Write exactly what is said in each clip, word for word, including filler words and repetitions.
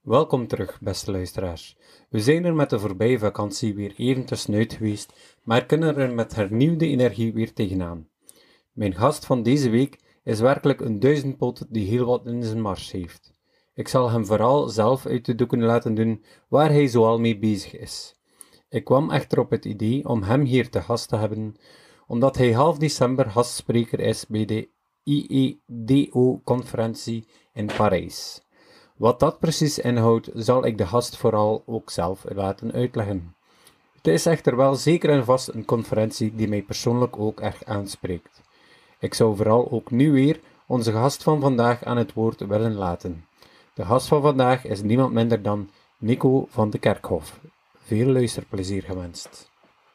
Welkom terug, beste luisteraars. We zijn er met de voorbije vakantie weer even tussenuit geweest, maar kunnen er met hernieuwde energie weer tegenaan. Mijn gast van deze week is werkelijk een duizendpoot die heel wat in zijn mars heeft. Ik zal hem vooral zelf uit de doeken laten doen waar hij zoal mee bezig is. Ik kwam echter op het idee om hem hier te gast te hebben, omdat hij half december gastspreker is bij de I E D O-conferentie in Parijs. Wat dat precies inhoudt, zal ik de gast vooral ook zelf laten uitleggen. Het is echter wel zeker en vast een conferentie die mij persoonlijk ook erg aanspreekt. Ik zou vooral ook nu weer onze gast van vandaag aan het woord willen laten. De gast van vandaag is niemand minder dan Nico van de Kerkhof. Veel luisterplezier gewenst.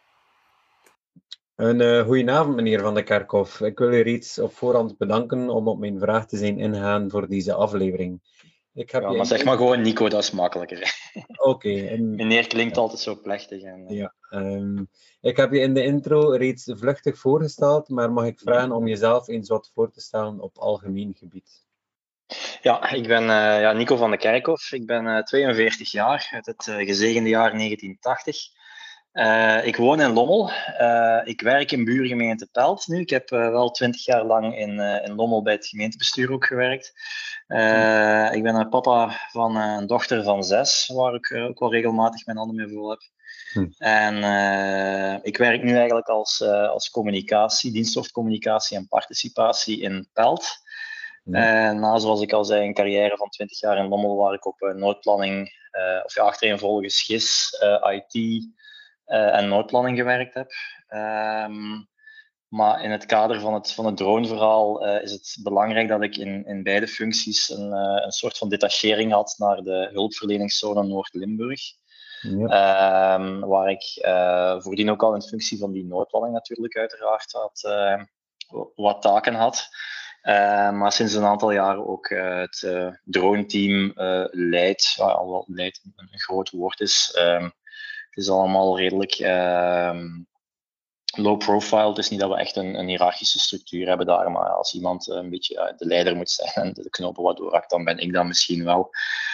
Een uh, goedenavond, meneer Van de Kerkhof. Ik wil u reeds op voorhand bedanken om op mijn vraag te zijn ingegaan voor deze aflevering. Ik heb ja, maar zeg maar gewoon Nico, dat is makkelijker. Oké. Okay, en... Meneer klinkt ja. altijd zo plechtig. En, uh... ja, um, ik heb je in de intro reeds vluchtig voorgesteld, maar mag ik vragen om jezelf eens wat voor te stellen op algemeen gebied? Ja, ik ben uh, ja, Nico van de Kerkhof. Ik ben uh, tweeënveertig jaar, uit het uh, gezegende jaar negentien tachtig. Uh, ik woon in Lommel. Uh, ik werk in buurgemeente Pelt nu. Ik heb uh, wel twintig jaar lang in, uh, in Lommel bij het gemeentebestuur ook gewerkt. Uh, ik ben een papa van uh, een dochter van zes, waar ik uh, ook wel regelmatig mijn handen mee vol heb. Hm. En uh, ik werk nu eigenlijk als, uh, als communicatie, diensthoofdcommunicatie en participatie in Pelt. Hm. En na, zoals ik al zei, een carrière van twintig jaar in Lommel, waar ik op uh, noodplanning, uh, of ja, achtereenvolgens G I S, uh, I T uh, en noodplanning gewerkt heb. Um, Maar in het kader van het, van het droneverhaal uh, is het belangrijk dat ik in, in beide functies een, uh, een soort van detachering had naar de hulpverleningszone Noord-Limburg. Ja. Um, waar ik uh, voordien ook al in functie van die noodplanning natuurlijk uiteraard had, uh, wat taken had. Uh, maar sinds een aantal jaren ook uh, het uh, drone-team uh, leidt, uh, al wel leidt een, een groot woord is. Um, het is allemaal redelijk... Uh, low profile. Het is niet dat we echt een, een hiërarchische structuur hebben daar, maar als iemand een beetje uh, de leider moet zijn en de knopen wat doorhakt, dan ben ik dat misschien wel.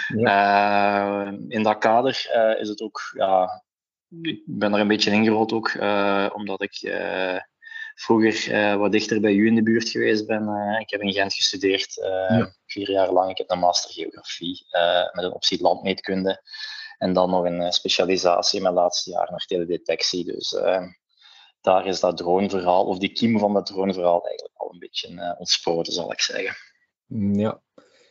Ja. Uh, in dat kader uh, is het ook, ja, ik ben er een beetje ingerold ook, uh, omdat ik uh, vroeger uh, wat dichter bij u in de buurt geweest ben. Uh, ik heb in Gent gestudeerd, uh, ja. vier jaar lang. Ik heb een master geografie uh, met een optie landmeetkunde en dan nog een uh, specialisatie in mijn laatste jaar naar teledetectie. Dus uh, daar is dat droneverhaal, of die kiem van dat droneverhaal eigenlijk al een beetje uh, ontsproten, zal ik zeggen. Ja.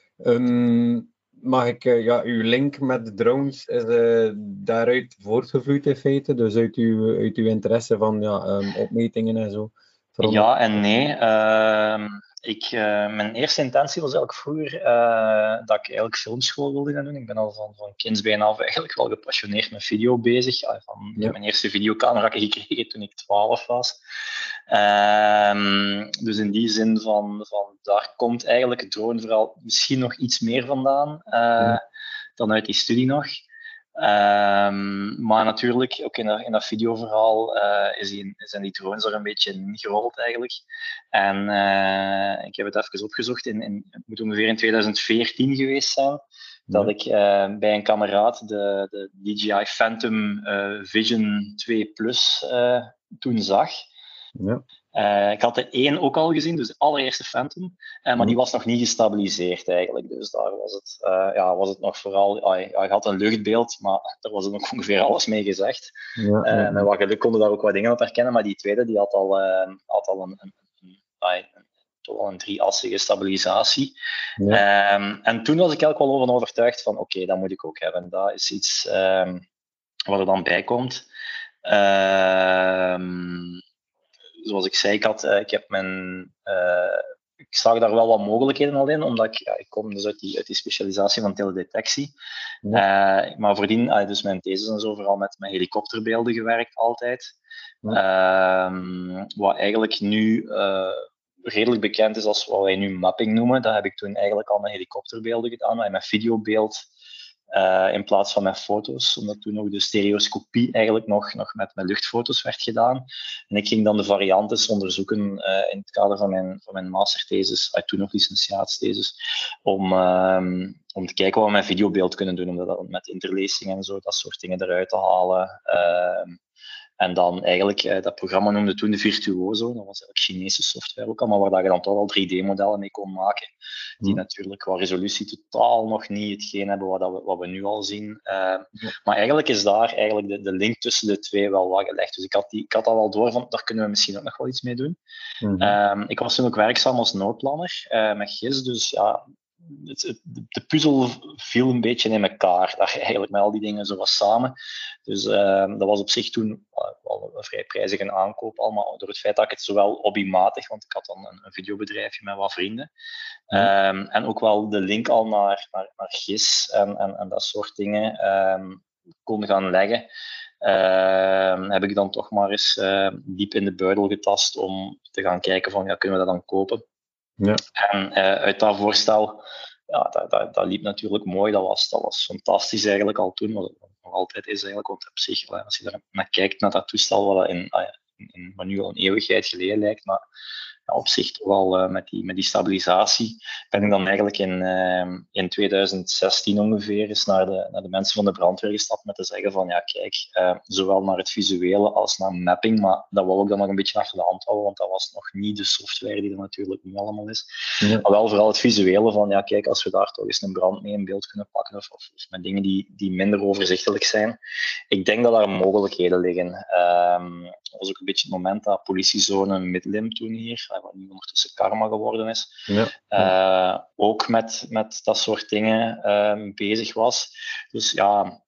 Um, mag ik, uh, ja, uw link met de drones is uh, daaruit voortgevloeid in feite, dus uit uw, uit uw interesse van ja, um, opmetingen en zo? Veronder... Ja en nee. Uh, ik, uh, mijn eerste intentie was eigenlijk vroeger uh, dat ik eigenlijk filmschool wilde gaan doen. Ik ben al van, van kindsbeen af eigenlijk wel gepassioneerd met video bezig. Ja, van, ja. Ik heb mijn eerste videocamera gekregen toen ik twaalf was. Uh, dus in die zin van, van daar komt eigenlijk het droneverhaal misschien nog iets meer vandaan uh, ja. dan uit die studie nog. Um, maar natuurlijk, ook in dat, in dat videoverhaal uh, is die, zijn die drones er een beetje ingerold eigenlijk. En uh, ik heb het even opgezocht, in, in, het moet ongeveer in twintig veertien geweest zijn, dat ja. ik uh, bij een kameraad de, de D J I Phantom uh, Vision twee Plus uh, toen zag. Ja. Uh, ik had de één ook al gezien, dus de allereerste Phantom, uh, maar die was nog niet gestabiliseerd eigenlijk. Dus daar was het, uh, ja, was het nog vooral, uh, ja, je had een luchtbeeld, maar daar was er nog ongeveer alles mee gezegd. Ja, ja, ja. Uh, met wat geluk konden daar ook wat dingen op herkennen, maar die tweede die had al, uh, had al een, een, een, een, een, toch wel een drieassige stabilisatie. Ja. Um, en toen was ik eigenlijk wel over overtuigd van oké, okay, dat moet ik ook hebben. Dat is iets um, wat er dan bij komt. Um, Zoals ik zei, ik, had, uh, ik, heb mijn, uh, ik zag daar wel wat mogelijkheden al in, omdat ik, ja, ik kom dus uit die, uit die specialisatie van teledetectie. Ja. Uh, maar voordien, uh, dus mijn thesis en zo, vooral met, met helikopterbeelden gewerkt altijd. Ja. Uh, wat eigenlijk nu uh, redelijk bekend is als wat wij nu mapping noemen. Dat heb ik toen eigenlijk al met helikopterbeelden gedaan, maar met videobeeld uh, in plaats van met foto's, omdat toen nog de stereoscopie eigenlijk nog, nog met, met luchtfoto's werd gedaan. En ik ging dan de variantes onderzoeken uh, in het kader van mijn, van mijn masterthesis, uh, toen nog licentiaatsthesis, om, um, om te kijken wat we met videobeeld kunnen doen, om dat met interlacing en zo, dat soort dingen eruit te halen. Uh, En dan eigenlijk, eh, dat programma noemde toen de Virtuoso. Dat was eigenlijk Chinese software ook allemaal, waar je dan toch al drie D-modellen mee kon maken. Die hmm. natuurlijk qua resolutie totaal nog niet hetgeen hebben wat, we, wat we nu al zien. Uh, ja. Maar eigenlijk is daar eigenlijk de, de link tussen de twee wel wat gelegd. Dus ik had, die, ik had al wel door van, daar kunnen we misschien ook nog wel iets mee doen. Hmm. Um, ik was toen ook werkzaam als noodplanner uh, met G I S, dus ja... Het, het, de puzzel viel een beetje in elkaar, daar eigenlijk met al die dingen zo was samen. Dus uh, dat was op zich toen wel een vrij prijzige aankoop, allemaal door het feit dat ik het zowel hobbymatig, want ik had dan een, een videobedrijfje met wat vrienden, mm. um, en ook wel de link al naar, naar, naar G I S en, en, en dat soort dingen um, kon gaan leggen. Uh, heb ik dan toch maar eens uh, diep in de buidel getast om te gaan kijken van, ja, kunnen we dat dan kopen? Ja. En uh, uit dat voorstel, ja, dat, dat, dat liep natuurlijk mooi. Dat was, dat was fantastisch eigenlijk al toen, wat het nog altijd is eigenlijk. Want op zich, als je daar naar kijkt, naar dat toestel, wat, in, in, in, wat nu al een eeuwigheid geleden lijkt, maar ja, op zich toch al uh, met, die, met die stabilisatie, ben ik dan eigenlijk in, uh, in twintig zestien ongeveer eens naar de, naar de mensen van de brandweer gestapt met te zeggen van, ja kijk, uh, zowel naar het visuele als naar mapping, maar dat wil ik dan nog een beetje achter de hand houden, want dat was nog niet de software die er natuurlijk nu allemaal is. Ja. Maar wel vooral het visuele van, ja kijk, als we daar toch eens een brand mee in beeld kunnen pakken, of, of, of met dingen die, die minder overzichtelijk zijn. Ik denk dat daar mogelijkheden liggen. Um, dat was ook een beetje het moment dat politiezone Midlim toen hier, wat nu ondertussen Karma geworden is, ja, ja. Uh, ook met, met dat soort dingen uh, bezig was. Dus ja,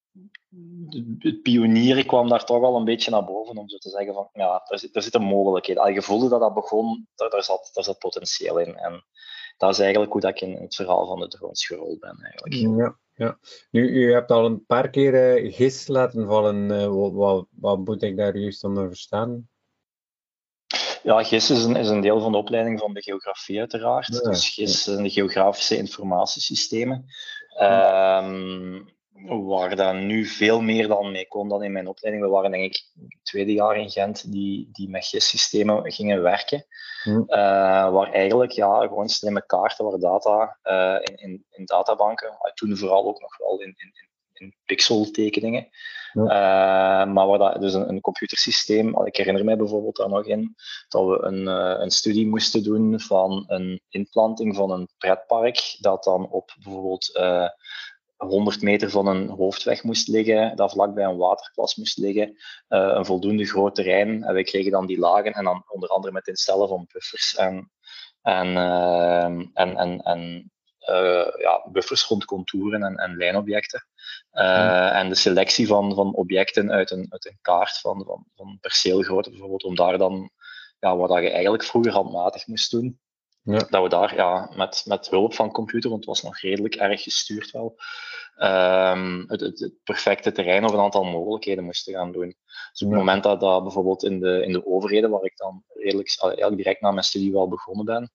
het pionieren kwam daar toch al een beetje naar boven, om zo te zeggen van, ja, daar zit, daar zit een mogelijkheid. Al je voelde dat dat begon, daar, daar, zat, daar zat potentieel in. En dat is eigenlijk hoe dat ik in het verhaal van de drones gerold ben, eigenlijk. Ja, ja. Nu, u hebt al een paar keer uh, G I S laten vallen. Uh, wat, wat, wat moet ik daar juist onder verstaan? Ja, G I S is een, is een deel van de opleiding van de geografie uiteraard. Ja, dus G I S zijn de geografische informatiesystemen. Ja. Um, waar dat nu veel meer dan mee kon dan in mijn opleiding. We waren denk ik het tweede jaar in Gent die, die met G I S-systemen gingen werken. Ja. Uh, waar eigenlijk ja, gewoon slimme kaarten, waar data uh, in, in, in databanken, uh, toen vooral ook nog wel in, in, in pixeltekeningen. Ja. Uh, maar waar dat, dus een, een computersysteem, ik herinner mij bijvoorbeeld daar nog in, dat we een, uh, een studie moesten doen van een inplanting van een pretpark, dat dan op bijvoorbeeld uh, honderd meter van een hoofdweg moest liggen, dat vlakbij een waterplas moest liggen, uh, een voldoende groot terrein. En wij kregen dan die lagen, en dan onder andere met het instellen van buffers en, en, uh, en, en, en uh, ja, buffers rond contouren en, en lijnobjecten. Uh, en de selectie van, van objecten uit een, uit een kaart van, van, van perceelgrootte bijvoorbeeld, om daar dan, ja, wat je eigenlijk vroeger handmatig moest doen, ja. dat we daar ja, met, met hulp van computer, want het was nog redelijk erg gestuurd wel, um, het, het, het perfecte terrein of een aantal mogelijkheden moesten gaan doen. Dus op het ja. moment dat dat bijvoorbeeld in de, in de overheden, waar ik dan redelijk, eigenlijk direct na mijn studie wel begonnen ben,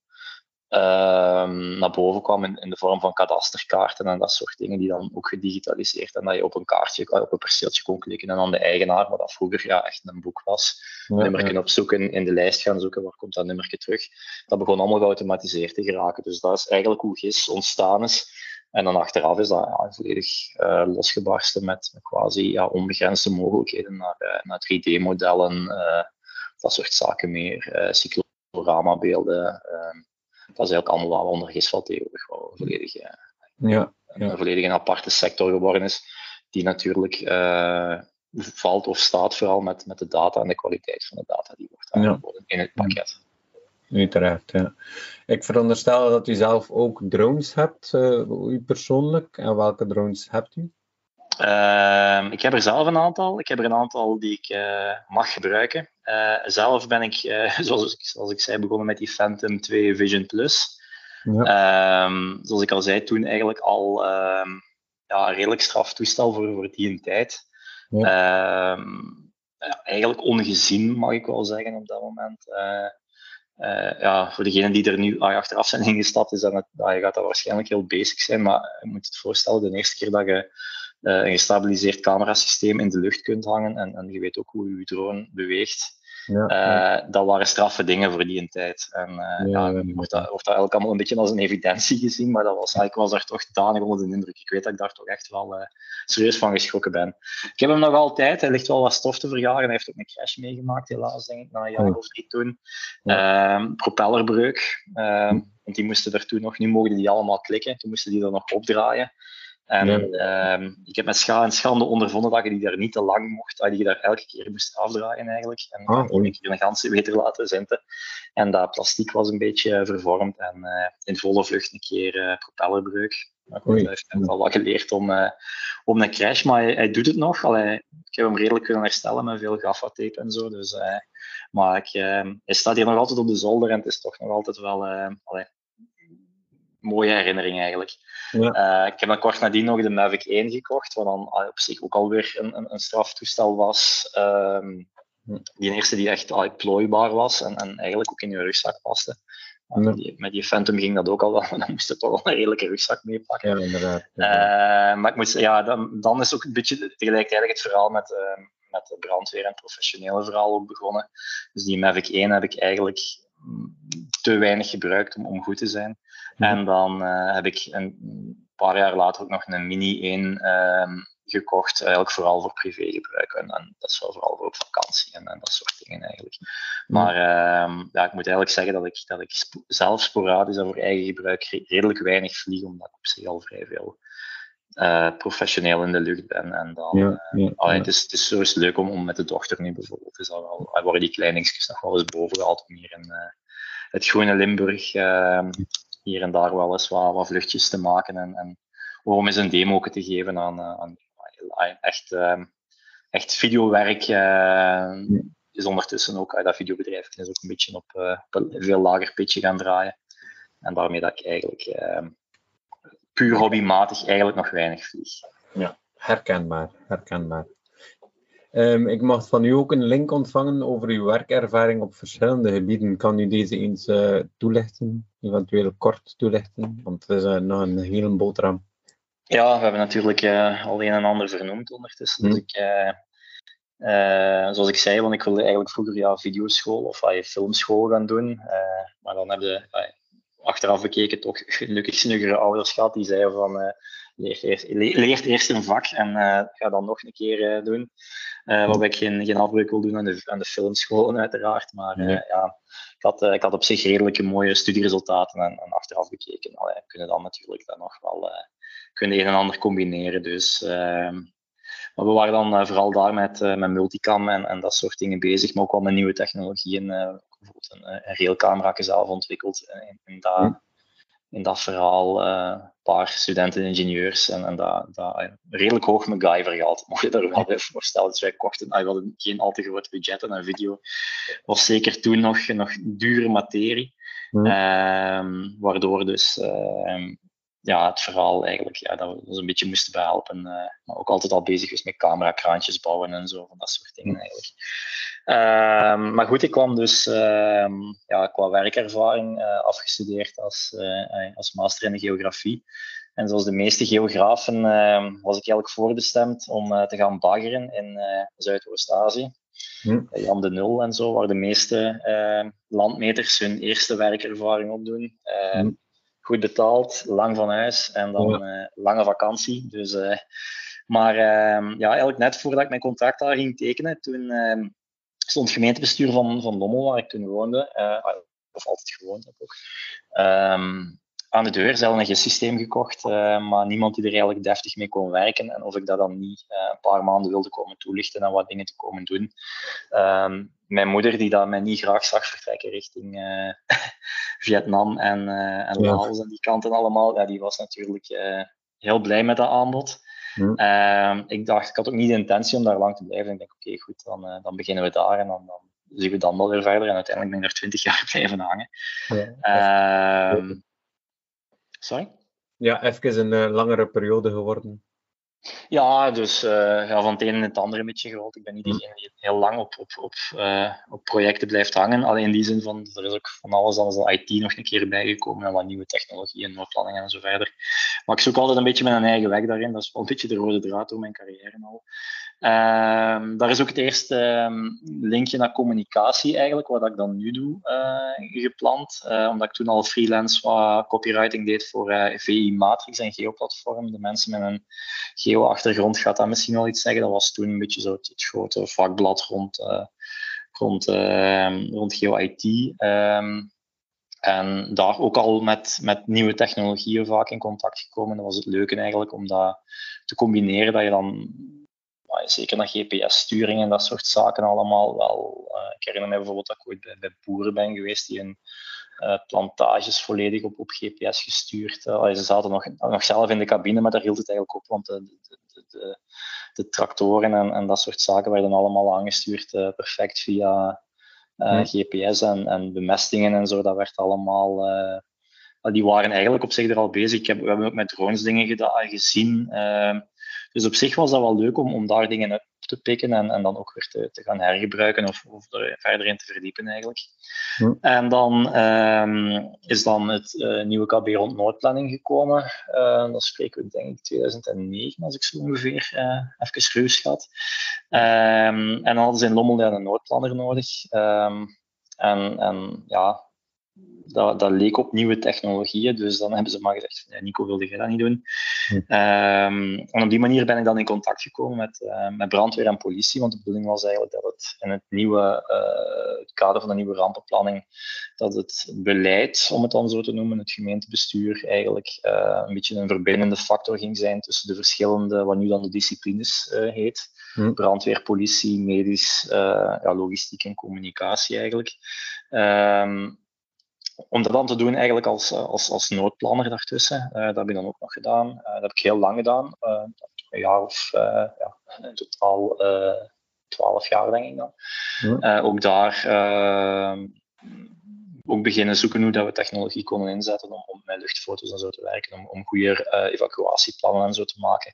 Um, naar boven kwam in, in de vorm van kadasterkaarten en dat soort dingen die dan ook gedigitaliseerd en dat je op een kaartje, op een perceeltje kon klikken en dan de eigenaar, wat dat vroeger ja, echt een boek was, ja, een nummertje ja. opzoeken, in de lijst gaan zoeken, waar komt dat nummertje terug. Dat begon allemaal geautomatiseerd te geraken. Dus dat is eigenlijk hoe G I S ontstaan is. En dan achteraf is dat ja, volledig uh, losgebarsten met, met quasi ja, onbegrensde mogelijkheden naar, uh, naar drie D-modellen, uh, dat soort zaken meer, uh, cyclorama-beelden. Uh, Dat is eigenlijk allemaal wel onder G I S valt tegenwoordig wel volledig, ja, ja. een volledig een aparte sector geworden is, die natuurlijk uh, valt of staat vooral met, met de data en de kwaliteit van de data die wordt aangeboden ja. in het pakket. Uiteraard, ja. Ik veronderstel dat u zelf ook drones hebt, uh, u persoonlijk. En welke drones hebt u? Uh, ik heb er zelf een aantal. Ik heb er een aantal die ik uh, mag gebruiken. Uh, zelf ben ik, uh, zoals, ik, zoals ik zei, begonnen met die Phantom twee Vision Plus. Ja. Um, zoals ik al zei, toen eigenlijk al um, ja, een redelijk straf toestel voor, voor die een tijd. Ja. Um, ja, eigenlijk ongezien, mag ik wel zeggen, op dat moment. Uh, uh, ja, voor degenen die er nu achteraf zijn ingestapt, is dat het, uh, je gaat dat waarschijnlijk heel basic zijn, maar je moet het voorstellen, de eerste keer dat je uh, een gestabiliseerd camerasysteem in de lucht kunt hangen en, en je weet ook hoe je drone beweegt, ja, ja. Uh, dat waren straffe dingen voor die tijd. En uh, ja, ja, wordt, dat, wordt dat eigenlijk allemaal een beetje als een evidentie gezien, maar dat was, ik was daar toch danig onder de indruk. Ik weet dat ik daar toch echt wel uh, serieus van geschrokken ben. Ik heb hem nog altijd, hij ligt wel wat stof te verjagen. Hij heeft ook een crash meegemaakt, helaas, denk ik, na een jaar of drie toen. Ja. Uh, propellerbreuk, uh, want die moesten er toen nog, nu mogen die allemaal klikken, toen moesten die er nog opdraaien. En ja. um, ik heb met scha en schande ondervonden dat je die daar niet te lang mocht, dat je daar elke keer moest afdraaien eigenlijk. En oh, ik heb keer een ganse meter laten zitten. En dat plastiek was een beetje vervormd en uh, in volle vlucht een keer uh, propellerbreuk. Maar goed, hij heeft al wat geleerd om, uh, om een crash, maar hij, hij doet het nog. Allee, ik heb hem redelijk kunnen herstellen met veel gaffatape en zo. Dus, uh, maar ik, uh, hij staat hier nog altijd op de zolder en het is toch nog altijd wel... Uh, allee, mooie herinnering eigenlijk. Ja. Uh, ik heb dan kort nadien nog de Mavic één gekocht, wat dan uh, op zich ook alweer een, een, een straftoestel was. Um, die eerste die echt uh, plooibaar was en, en eigenlijk ook in je rugzak paste. Uh, ja. die, met die Phantom ging dat ook al wel, maar dan moest je toch wel een redelijke rugzak meepakken. Ja, inderdaad. Ja. Uh, maar ik moet, ja, dan, dan is ook een beetje tegelijkertijd het verhaal met, uh, met de brandweer en het professionele verhaal ook begonnen. Dus die Mavic één heb ik eigenlijk te weinig gebruikt om, om goed te zijn. Ja. En dan uh, heb ik een paar jaar later ook nog een Mini één um, gekocht, eigenlijk vooral voor privégebruik. En, en dat is wel vooral voor op vakantie en, en dat soort dingen eigenlijk. Maar uh, ja, ik moet eigenlijk zeggen dat ik, dat ik sp zelf sporadisch en voor eigen gebruik redelijk weinig vlieg, omdat ik op zich al vrij veel uh, professioneel in de lucht ben. En dan, ja, ja, uh, allee, ja. het, is, het is zo eens leuk om, om met de dochter nu bijvoorbeeld, is dat wel, er worden die kleininkjes nog wel eens boven gehaald om hier in uh, het groene Limburg uh, hier en daar wel eens wat, wat vluchtjes te maken en, en om eens een demo te geven aan, aan echt, uh, echt videowerk. Uh, is ondertussen ook, uh, dat videobedrijf is ook een beetje op, uh, op een veel lager pitje gaan draaien. En daarmee dat ik eigenlijk uh, puur hobbymatig eigenlijk nog weinig vlieg. Ja, herkenbaar, herkenbaar. Um, ik mag van u ook een link ontvangen over uw werkervaring op verschillende gebieden. Kan u deze eens uh, toelichten? Eventueel kort toelichten, want het is uh, nog een hele boterham. Ja, we hebben natuurlijk uh, al een en ander vernoemd ondertussen. Hmm. Dus ik, uh, uh, zoals ik zei, want ik wilde eigenlijk vroeger ja, videoschool of uh, filmschool gaan doen. Uh, maar dan heb je uh, achteraf bekeken toch gelukkig snuggere ouders gehad die zeiden van... Uh, Leert eerst, leert eerst een vak en uh, ga dan nog een keer uh, doen. Uh, waarbij ik geen, geen afbreuk wil doen aan de, aan de filmscholen uiteraard. Maar uh, ja. Ja, ik, had, uh, ik had op zich redelijke mooie studieresultaten en, en achteraf bekeken. Allee, kunnen dan natuurlijk dan nog wel uh, kunnen een en ander combineren. Dus, uh, maar we waren dan uh, vooral daar met, uh, met multicam en, en dat soort dingen bezig. Maar ook wel met nieuwe technologieën. Uh, bijvoorbeeld een, een railcamera zelf ontwikkeld. Uh, in, in dat, ja. In dat verhaal een uh, paar studenten-ingenieurs en, en dat, dat uh, redelijk hoog MacGyver gehaald, mocht je daar wel even voorstellen. Dus wij kochten, uh, we hadden geen al te groot budget en video was zeker toen nog, nog dure materie, mm. uh, waardoor dus uh, ja, het verhaal eigenlijk, ja, dat we ons een beetje moesten behelpen, uh, maar ook altijd al bezig was met camerakraantjes bouwen en zo, van dat soort dingen eigenlijk. Uh, maar goed, ik kwam dus uh, ja, qua werkervaring uh, afgestudeerd als, uh, als master in de geografie. En zoals de meeste geografen uh, was ik eigenlijk voorbestemd om uh, te gaan baggeren in uh, Zuidoost-Azië. Hm. Jan de Nul en zo, waar de meeste uh, landmeters hun eerste werkervaring opdoen. Uh, hm. Goed betaald, lang van huis en dan ja. uh, lange vakantie. Dus, uh, maar uh, ja, eigenlijk net voordat ik mijn contract daar ging tekenen, toen uh, stond het gemeentebestuur van, van Lommel, waar ik toen woonde, uh, of altijd gewoond heb ook, um, aan de deur. Ze hadden een G I S-systeem gekocht, uh, maar niemand die er eigenlijk deftig mee kon werken. En of ik dat dan niet uh, een paar maanden wilde komen toelichten en wat dingen te komen doen. Um, mijn moeder, die dat mij niet graag zag vertrekken richting uh, Vietnam en, uh, en Laos ja. en die kanten allemaal, ja, die was natuurlijk uh, heel blij met dat aanbod. Ja. Uh, ik dacht, ik had ook niet de intentie om daar lang te blijven. Ik denk, oké, okay, goed, dan, uh, dan beginnen we daar en dan, dan zien we dan wel weer verder. En uiteindelijk ben ik er twintig jaar blijven hangen. Ja, uh, sorry? Ja, even een uh, langere periode geworden. Ja, dus uh, ja, van het een in het andere een beetje gerold. Ik ben niet Hm. degene die heel lang op, op, op, uh, op projecten blijft hangen. Alleen in die zin van, er is ook van alles, dan is de I T nog een keer bijgekomen en wat nieuwe technologieën, noodplanning en zo verder. Maar ik zoek altijd een beetje mijn eigen weg daarin. Dat is wel een beetje de rode draad door mijn carrière al. Uh, daar is ook het eerste um, linkje naar communicatie eigenlijk, wat ik dan nu doe, uh, gepland. Uh, omdat ik toen al freelance wat copywriting deed voor uh, V I Matrix en Geoplatform. De mensen met een geo-achtergrond gaat dat misschien wel iets zeggen. Dat was toen een beetje zo het, het grote vakblad rond, uh, rond, uh, rond Geo-I T. Um, en daar ook al met, met nieuwe technologieën vaak in contact gekomen. Dat was het leuke eigenlijk, om dat te combineren, dat je dan zeker naar G P S-sturing en dat soort zaken allemaal wel. Uh, ik herinner me bijvoorbeeld dat ik ooit bij, bij boeren ben geweest die een uh, plantages volledig op, op G P S gestuurd. Uh, ze zaten nog, nog zelf in de cabine, maar daar hield het eigenlijk op, want de, de, de, de, de tractoren en, en dat soort zaken werden allemaal aangestuurd uh, perfect via uh, G P S en, en bemestingen en zo. Dat werd allemaal. Uh, die waren eigenlijk op zich er al bezig. Ik heb, we hebben ook met drones dingen gedaan, gezien. Uh, dus op zich was dat wel leuk om, om daar dingen uit te pikken en, en dan ook weer te, te gaan hergebruiken of, of er verder in te verdiepen eigenlijk. Hm. En dan um, is dan het uh, nieuwe K B rond noodplanning gekomen. Uh, dat spreken we denk ik tweeduizend negen, als ik zo ongeveer uh, even ruw schat. Um, en dan hadden ze in Lommel een noodplanner nodig. Um, en, en ja, Dat, dat leek op nieuwe technologieën, dus dan hebben ze maar gezegd, ja, Nico, wilde jij dat niet doen? Hm. Um, en op die manier ben ik dan in contact gekomen met, uh, met brandweer en politie, want de bedoeling was eigenlijk dat het in het nieuwe uh, het kader van de nieuwe rampenplanning, dat het beleid, om het dan zo te noemen, het gemeentebestuur, eigenlijk uh, een beetje een verbindende factor ging zijn tussen de verschillende, wat nu dan de disciplines uh, heet. Hm. Brandweer, politie, medisch, uh, ja, logistiek en communicatie eigenlijk. Um, Om dat dan te doen eigenlijk als, als, als noodplanner daartussen. Uh, dat heb ik dan ook nog gedaan. Uh, dat heb ik heel lang gedaan. Uh, een jaar of uh, ja, in totaal twaalf uh, jaar denk ik dan. Uh, ook daar uh, ook beginnen zoeken hoe dat we technologie konden inzetten om, om met luchtfoto's en zo te werken, om, om goede uh, evacuatieplannen en zo te maken.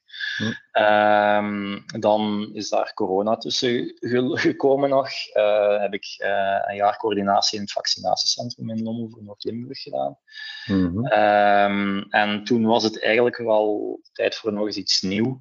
Ja. Um, dan is daar corona tussen gekomen nog. Uh, heb ik uh, een jaar coördinatie in het vaccinatiecentrum in Lommel voor Noord-Limburg gedaan. Mm-hmm. Um, en toen was het eigenlijk wel tijd voor nog eens iets nieuws.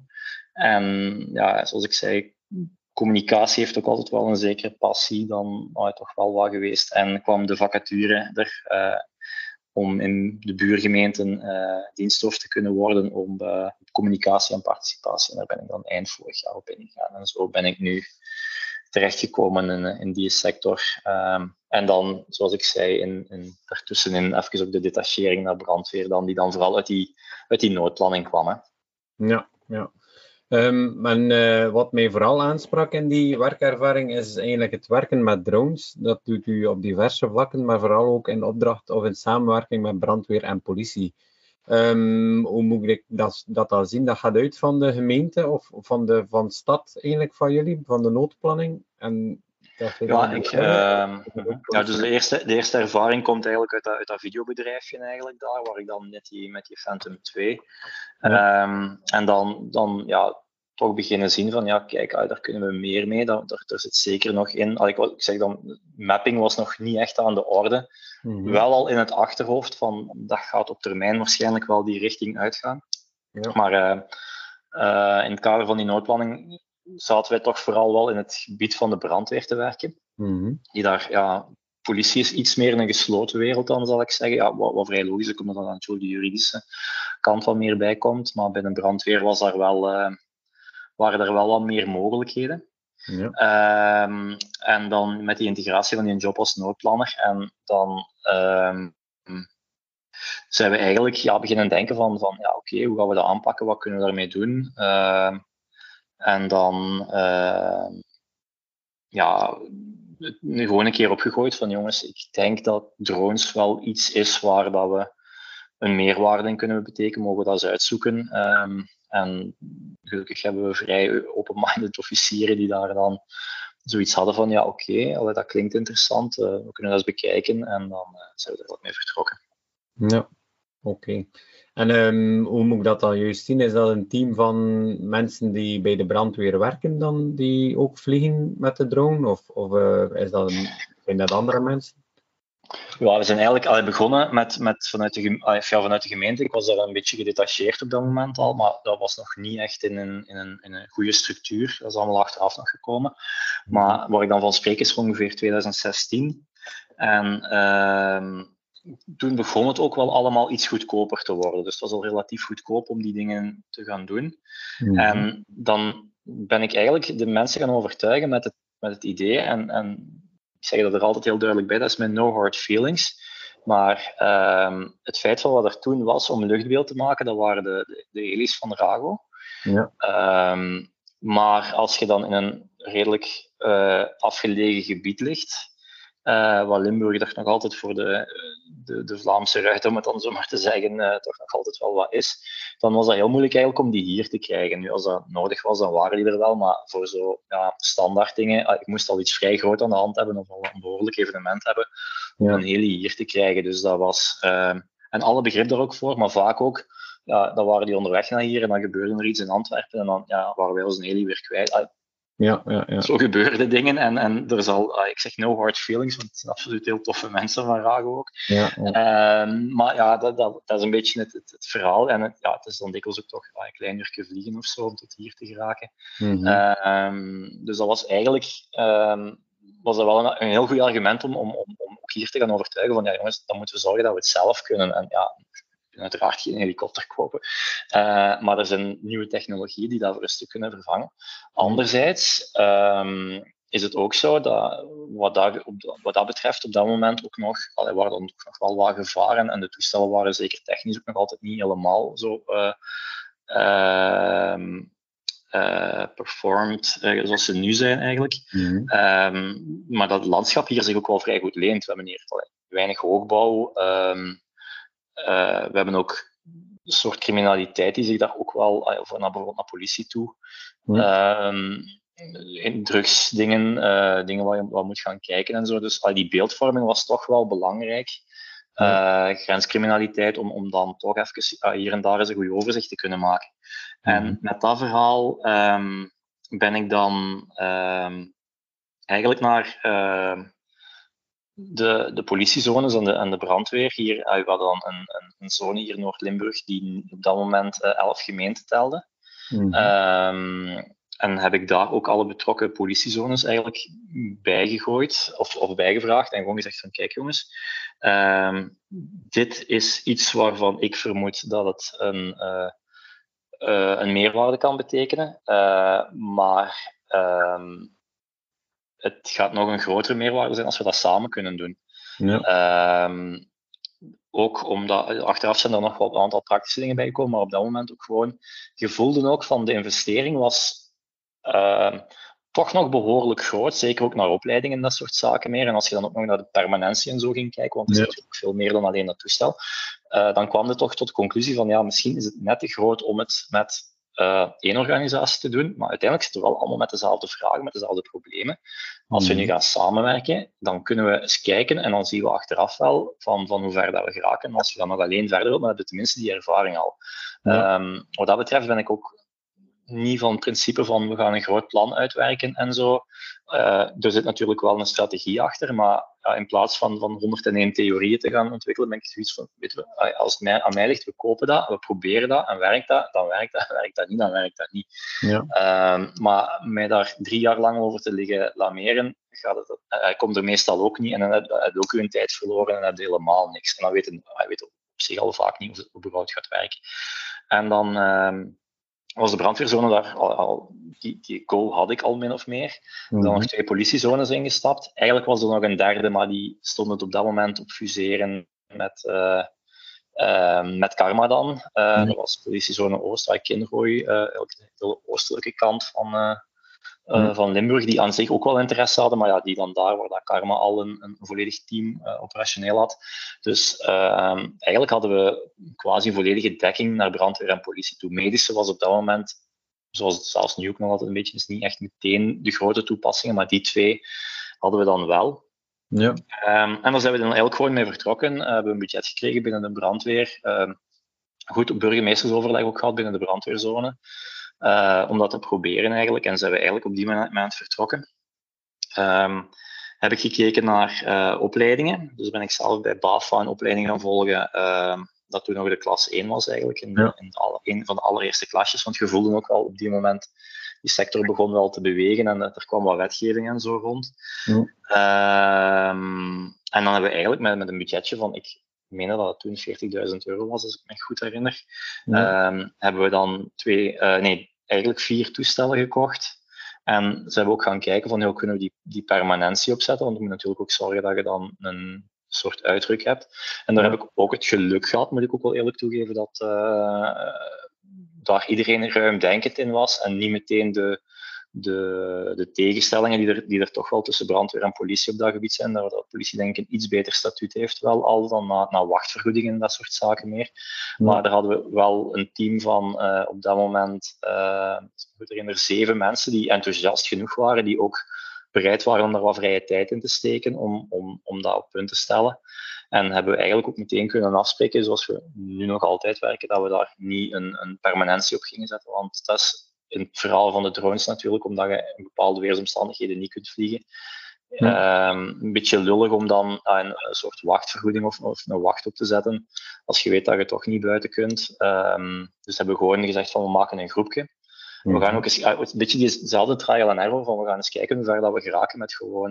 En ja, zoals ik zei, communicatie heeft ook altijd wel een zekere passie, dan oh, toch wel wat geweest. En kwam de vacature er uh, om in de buurgemeenten uh, diensthoofd te kunnen worden om uh, communicatie en participatie. En daar ben ik dan eind vorig jaar op ingegaan. En zo ben ik nu terechtgekomen in, in die sector. Um, en dan, zoals ik zei, in, in, daartussenin even ook de detachering naar brandweer, dan, die dan vooral uit die, uit die noodplanning kwam. Hè. Ja, ja. Um, en uh, wat mij vooral aansprak in die werkervaring is eigenlijk het werken met drones. Dat doet u op diverse vlakken, maar vooral ook in opdracht of in samenwerking met brandweer en politie. Um, hoe moet ik dat, dat al zien? Dat gaat uit van de gemeente of van de van stad eigenlijk van jullie, van de noodplanning? En dat ja, ik, uh, ja, dus de eerste, de eerste ervaring komt eigenlijk uit dat, uit dat videobedrijfje eigenlijk daar, waar ik dan net die, met die Phantom twee. Ja. Um, en dan, dan ja, toch beginnen zien van, ja, kijk, ah, daar kunnen we meer mee. Daar, daar, daar zit zeker nog in. Al, ik, ik zeg dan, mapping was nog niet echt aan de orde. Mm-hmm. Wel al in het achterhoofd van, dat gaat op termijn waarschijnlijk wel die richting uitgaan. Ja. Maar uh, uh, in het kader van die noodplanning zaten wij toch vooral wel in het gebied van de brandweer te werken. Mm-hmm. Die daar, ja, politie is iets meer een gesloten wereld dan, zal ik zeggen. Ja, wat, wat vrij logisch is, omdat er dan zo de juridische kant wat meer bij komt. Maar bij de brandweer was daar wel, uh, waren er wel wat meer mogelijkheden. Ja. Um, en dan met die integratie van die job als noodplanner. En dan um, zijn we eigenlijk ja, beginnen denken van, van ja, oké, okay, hoe gaan we dat aanpakken? Wat kunnen we daarmee doen? Uh, en dan uh, ja, gewoon een keer opgegooid van jongens, ik denk dat drones wel iets is waar dat we een meerwaarde in kunnen betekenen. Mogen we dat eens uitzoeken? Um, en gelukkig hebben we vrij open-minded officieren die daar dan zoiets hadden van ja, oké, okay, dat klinkt interessant, uh, we kunnen dat eens bekijken en dan uh, zijn we er wat mee vertrokken. Ja, oké. Okay. En um, hoe moet ik dat dan juist zien? Is dat een team van mensen die bij de brandweer werken dan, die ook vliegen met de drone? Of, of uh, is dat een, zijn dat andere mensen? Ja, we zijn eigenlijk al begonnen met, met vanuit, de, ja, vanuit de gemeente. Ik was daar een beetje gedetacheerd op dat moment al, maar dat was nog niet echt in een, in een, in een goede structuur. Dat is allemaal achteraf nog gekomen. Maar waar ik dan van spreek is ongeveer twintig zestien. En uh, toen begon het ook wel allemaal iets goedkoper te worden. Dus het was al relatief goedkoop om die dingen te gaan doen. Mm-hmm. En dan ben ik eigenlijk de mensen gaan overtuigen met het, met het idee. En, en ik zeg dat er altijd heel duidelijk bij, dat is mijn no hard feelings. Maar uh, het feit van wat er toen was om luchtbeeld te maken, dat waren de, de, de heli's van Rago. Ja. Uh, maar als je dan in een redelijk uh, afgelegen gebied ligt, Uh, wat Limburg er nog altijd voor de, de, de Vlaamse ruit, om het dan zo maar te zeggen, uh, toch nog altijd wel wat is, dan was dat heel moeilijk eigenlijk om die hier te krijgen. Nu, als dat nodig was, dan waren die er wel, maar voor zo ja, standaard dingen, uh, ik moest al iets vrij groot aan de hand hebben, of al een behoorlijk evenement hebben, om ja. een hele hier te krijgen. Dus dat was, uh, en alle begrip daar ook voor, maar vaak ook, ja, dan waren die onderweg naar hier en dan gebeurde er iets in Antwerpen en dan ja, waren wij ons een heli weer kwijt. Uh, Ja, ja, ja. Zo gebeuren dingen en, en er zal, uh, ik zeg no hard feelings, want het zijn absoluut heel toffe mensen van Rago ook. Ja, ja. Um, maar ja, dat, dat, dat is een beetje het, het, het verhaal. En het, ja, het is dan dikwijls ook toch uh, een klein uurtje vliegen of zo om tot hier te geraken. Mm-hmm. Um, dus dat was eigenlijk um, was dat wel een, een heel goed argument om, om, om, om ook hier te gaan overtuigen van ja jongens, dan moeten we zorgen dat we het zelf kunnen. En ja, uiteraard geen helikopter kopen. Uh, maar er zijn nieuwe technologieën die dat voor een stuk kunnen vervangen. Anderzijds um, is het ook zo dat wat dat, wat dat betreft op dat moment ook nog, allee, waren er nog wel wat gevaren en de toestellen waren zeker technisch ook nog altijd niet helemaal zo uh, uh, uh, performed uh, zoals ze nu zijn eigenlijk. Mm-hmm. Um, maar dat landschap hier zich ook wel vrij goed leent. We hebben hier allee, weinig hoogbouw. Um, Uh, we hebben ook een soort criminaliteit die zich daar ook wel, of naar bijvoorbeeld naar politie toe, ja. uh, in drugsdingen, uh, dingen waar je wat moet gaan kijken en zo. Dus uh, die beeldvorming was toch wel belangrijk. Uh, ja. Grenscriminaliteit, om, om dan toch even uh, hier en daar eens een goed overzicht te kunnen maken. Ja. En met dat verhaal um, ben ik dan um, eigenlijk naar uh, De, de politiezones en de, en de brandweer hier, uh, we hadden dan een, een, een zone hier in Noord-Limburg die op dat moment uh, elf gemeenten telde. Mm-hmm. Um, en heb ik daar ook alle betrokken politiezones eigenlijk bijgegooid of, of bijgevraagd en gewoon gezegd van kijk jongens, um, dit is iets waarvan ik vermoed dat het een, uh, uh, een meerwaarde kan betekenen, uh, maar um, het gaat nog een grotere meerwaarde zijn als we dat samen kunnen doen. Ja. Um, ook omdat, achteraf zijn er nog wel een aantal praktische dingen bijgekomen, maar op dat moment ook gewoon, je voelde ook van de investering was uh, toch nog behoorlijk groot, zeker ook naar opleidingen en dat soort zaken meer. En als je dan ook nog naar de permanentie en zo ging kijken, want er is ja. natuurlijk veel meer dan alleen dat toestel, uh, dan kwam je toch tot de conclusie van, ja, misschien is het net te groot om het met Uh, één organisatie te doen, maar uiteindelijk zitten we wel allemaal met dezelfde vragen, met dezelfde problemen. Als we nu gaan samenwerken, dan kunnen we eens kijken en dan zien we achteraf wel van, van hoe ver dat we geraken. En als je dan nog alleen verder wilt, dan heb je tenminste die ervaring al. Ja. Um, wat dat betreft ben ik ook niet van het principe van we gaan een groot plan uitwerken en zo. Uh, er zit natuurlijk wel een strategie achter, maar ja, in plaats van, van honderdéén theorieën te gaan ontwikkelen, ben ik zoiets van, weten we, als het mij, aan mij ligt, we kopen dat, we proberen dat en werkt dat, dan werkt dat, werkt dat niet, dan werkt dat niet. Ja. Uh, maar mij daar drie jaar lang over te liggen lameren, gaat het, uh, komt er meestal ook niet en dan heb je ook een tijd verloren en dan heb je helemaal niks. En dan weet je, uh, weet je op zich al vaak niet of het überhaupt gaat werken. En dan Uh, was de brandweerzone daar al, al die, die goal had ik al min of meer. Mm-hmm. Dan nog twee politiezones ingestapt. Eigenlijk was er nog een derde, maar die stond het op dat moment op fuseren met, uh, uh, met Karma dan. Uh, mm-hmm. Dat was politiezone Oost, waar Kinrooi, uh, de oostelijke kant van, uh, uh, mm-hmm. van Limburg, die aan zich ook wel interesse hadden, maar ja, die dan daar, waar dat Karma al een, een volledig team uh, operationeel had. Dus uh, eigenlijk hadden we quasi een volledige dekking naar brandweer en politie toe. Medische was op dat moment, zoals het zelfs nu ook nog altijd een beetje is, niet echt meteen de grote toepassingen, maar die twee hadden we dan wel. Ja. Um, en daar zijn we dan eigenlijk gewoon mee vertrokken. Uh, we hebben een budget gekregen binnen de brandweer. Uh, goed burgemeestersoverleg ook gehad binnen de brandweerzone. Uh, om dat te proberen eigenlijk. En zijn we eigenlijk op die moment vertrokken. Um, heb ik gekeken naar uh, opleidingen. Dus ben ik zelf bij BAFA een opleiding gaan volgen. Uh, dat toen nog de klas één was eigenlijk. In, ja. in alle, een van de allereerste klasjes. Want je voelde ook wel op die moment, die sector begon wel te bewegen. En er kwam wat wetgeving en zo rond. Ja. Um, en dan hebben we eigenlijk met, met een budgetje van... Ik, Ik meen dat het toen veertigduizend euro was, als ik me goed herinner. Ja. Um, hebben we dan twee, uh, nee, eigenlijk vier toestellen gekocht. En zijn we ook gaan kijken van hoe kunnen we die, die permanentie opzetten. Want we moeten natuurlijk ook zorgen dat je dan een soort uitdruk hebt. En daar ja. heb ik ook het geluk gehad, moet ik ook wel eerlijk toegeven, dat uh, daar iedereen ruimdenkend in was. En niet meteen de, de, de tegenstellingen die er, die er toch wel tussen brandweer en politie op dat gebied zijn. Dat de politie denk ik een iets beter statuut heeft wel al dan na, na wachtvergoedingen en dat soort zaken meer. Ja. Maar daar hadden we wel een team van uh, op dat moment uh, er er zeven mensen die enthousiast genoeg waren, die ook bereid waren om daar wat vrije tijd in te steken om, om, om dat op punt te stellen. En hebben we eigenlijk ook meteen kunnen afspreken, zoals we nu nog altijd werken, dat we daar niet een, een permanentie op gingen zetten. Want dat is in het verhaal van de drones natuurlijk, omdat je in bepaalde weersomstandigheden niet kunt vliegen. Ja. Um, een beetje lullig om dan uh, een, een soort wachtvergoeding of, of een wacht op te zetten, als je weet dat je toch niet buiten kunt. Um, dus hebben we gewoon gezegd van we maken een groepje. We gaan ook eens, een beetje diezelfde trial and error van we gaan eens kijken hoe ver dat we geraken met gewoon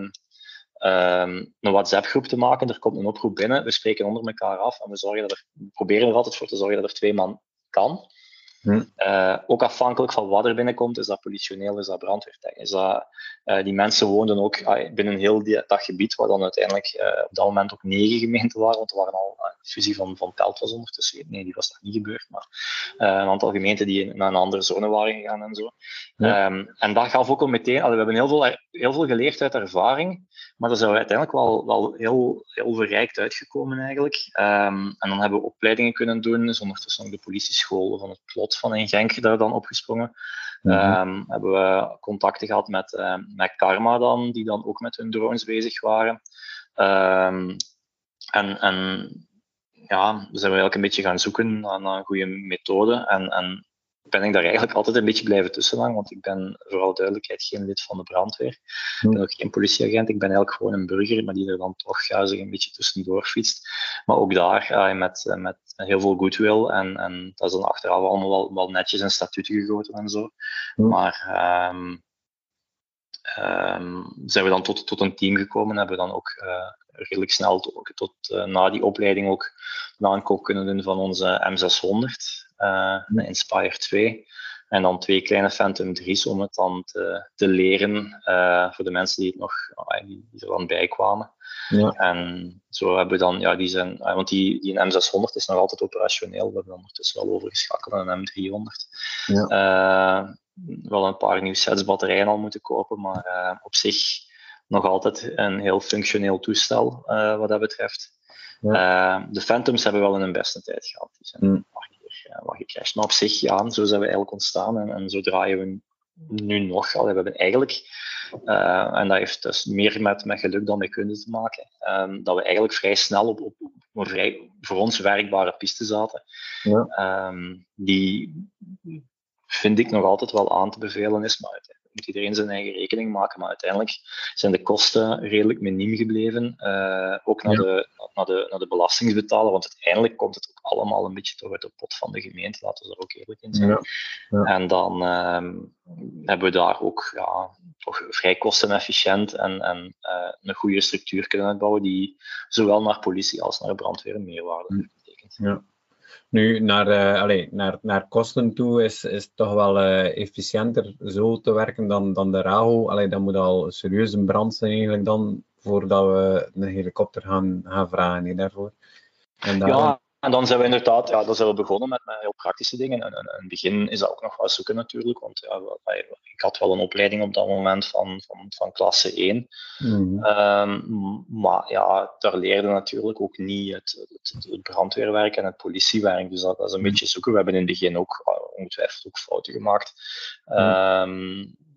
um, een WhatsApp-groep te maken. Er komt een oproep binnen, we spreken onder elkaar af en we, zorgen dat er, we proberen er altijd voor te zorgen dat er twee man kan. Hmm. Uh, ook afhankelijk van wat er binnenkomt, is dat politioneel, is dat brandweertechnisch. Is dat, uh, die mensen woonden ook uh, binnen heel die, dat gebied, waar dan uiteindelijk uh, op dat moment ook negen gemeenten waren, want er waren al uh, een fusie van, van Pelt was ondertussen. Nee, die was nog niet gebeurd, maar uh, een aantal gemeenten die naar een andere zone waren gegaan en zo. Ja. Um, en dat gaf ook al meteen, allee, we hebben heel veel, heel veel geleerd uit ervaring, maar daar zijn we uiteindelijk wel, wel heel, heel verrijkt uitgekomen eigenlijk. Um, en dan hebben we opleidingen kunnen doen, dus ondertussen ook de politieschool van het plot van in Genk daar dan opgesprongen. Mm-hmm. Um, hebben we contacten gehad met, uh, met Karma dan, die dan ook met hun drones bezig waren. Um, en, en ja, we zijn eigenlijk een beetje gaan zoeken naar, naar een goede methode. En, en ben ik daar eigenlijk altijd een beetje blijven tussen hangen, want ik ben vooral duidelijkheid geen lid van de brandweer. Ik ben ook geen politieagent, ik ben eigenlijk gewoon een burger, maar die er dan toch uh, zich een beetje tussendoor fietst. Maar ook daar uh, met, uh, met heel veel goodwill en, en dat is dan achteraf allemaal wel, wel netjes in statuten gegoten en zo. Mm. Maar um, um, zijn we dan tot, tot een team gekomen, hebben we dan ook uh, redelijk snel tot, tot uh, na die opleiding ook een aankoop kunnen doen van onze M zeshonderd. Uh, de Inspire twee en dan twee kleine Phantom drie's om het dan te, te leren uh, voor de mensen die, het nog, uh, die, die er dan bij kwamen. Ja. En zo hebben we dan, ja, die zijn, uh, want die, die M zeshonderd is nog altijd operationeel, we hebben dan ondertussen wel overgeschakeld naar een M driehonderd. Ja. Uh, wel een paar nieuwe sets batterijen al moeten kopen, maar uh, op zich nog altijd een heel functioneel toestel uh, wat dat betreft. Ja. Uh, de Phantoms hebben wel in hun beste tijd gehad. Die zijn mm. Ja, wat gecrashed. Maar op zich, ja, zo zijn we eigenlijk ontstaan en, en zo draaien we nu nog. Allee, we hebben eigenlijk, uh, en dat heeft dus meer met, met geluk dan met kunde te maken, um, dat we eigenlijk vrij snel op, op, op een vrij voor ons werkbare piste zaten. Ja. Um, die vind ik nog altijd wel aan te bevelen is, maar moet iedereen zijn eigen rekening maken, maar uiteindelijk zijn de kosten redelijk miniem gebleven, uh, ook naar, ja. de, naar, de, naar de belastingsbetaler, want uiteindelijk komt het ook allemaal een beetje toch uit de pot van de gemeente, laten we daar ook eerlijk in zijn. Ja. Ja. En dan um, hebben we daar ook ja, toch vrij kostenefficiënt en, en uh, een goede structuur kunnen uitbouwen die zowel naar politie als naar brandweer een meerwaarde betekent. Ja. Nu, naar, uh, allez, naar, naar kosten toe is, is het toch wel uh, efficiënter zo te werken dan, dan de RAHO. Allee, dat moet al serieus een brand zijn eigenlijk dan, voordat we een helikopter gaan, gaan vragen he, daarvoor. En daarom... Ja, en dan zijn we inderdaad, ja, dan zijn we begonnen met, met heel praktische dingen. En, en in het begin is dat ook nog wel zoeken natuurlijk, want ja, ik had wel een opleiding op dat moment van, van, van klasse één. Mm-hmm. Um, maar ja, daar leerde natuurlijk ook niet het, het, het brandweerwerk en het politiewerk. Dus dat, dat is een mm-hmm. beetje zoeken. We hebben in het begin ook ongetwijfeld ook fouten gemaakt. Um,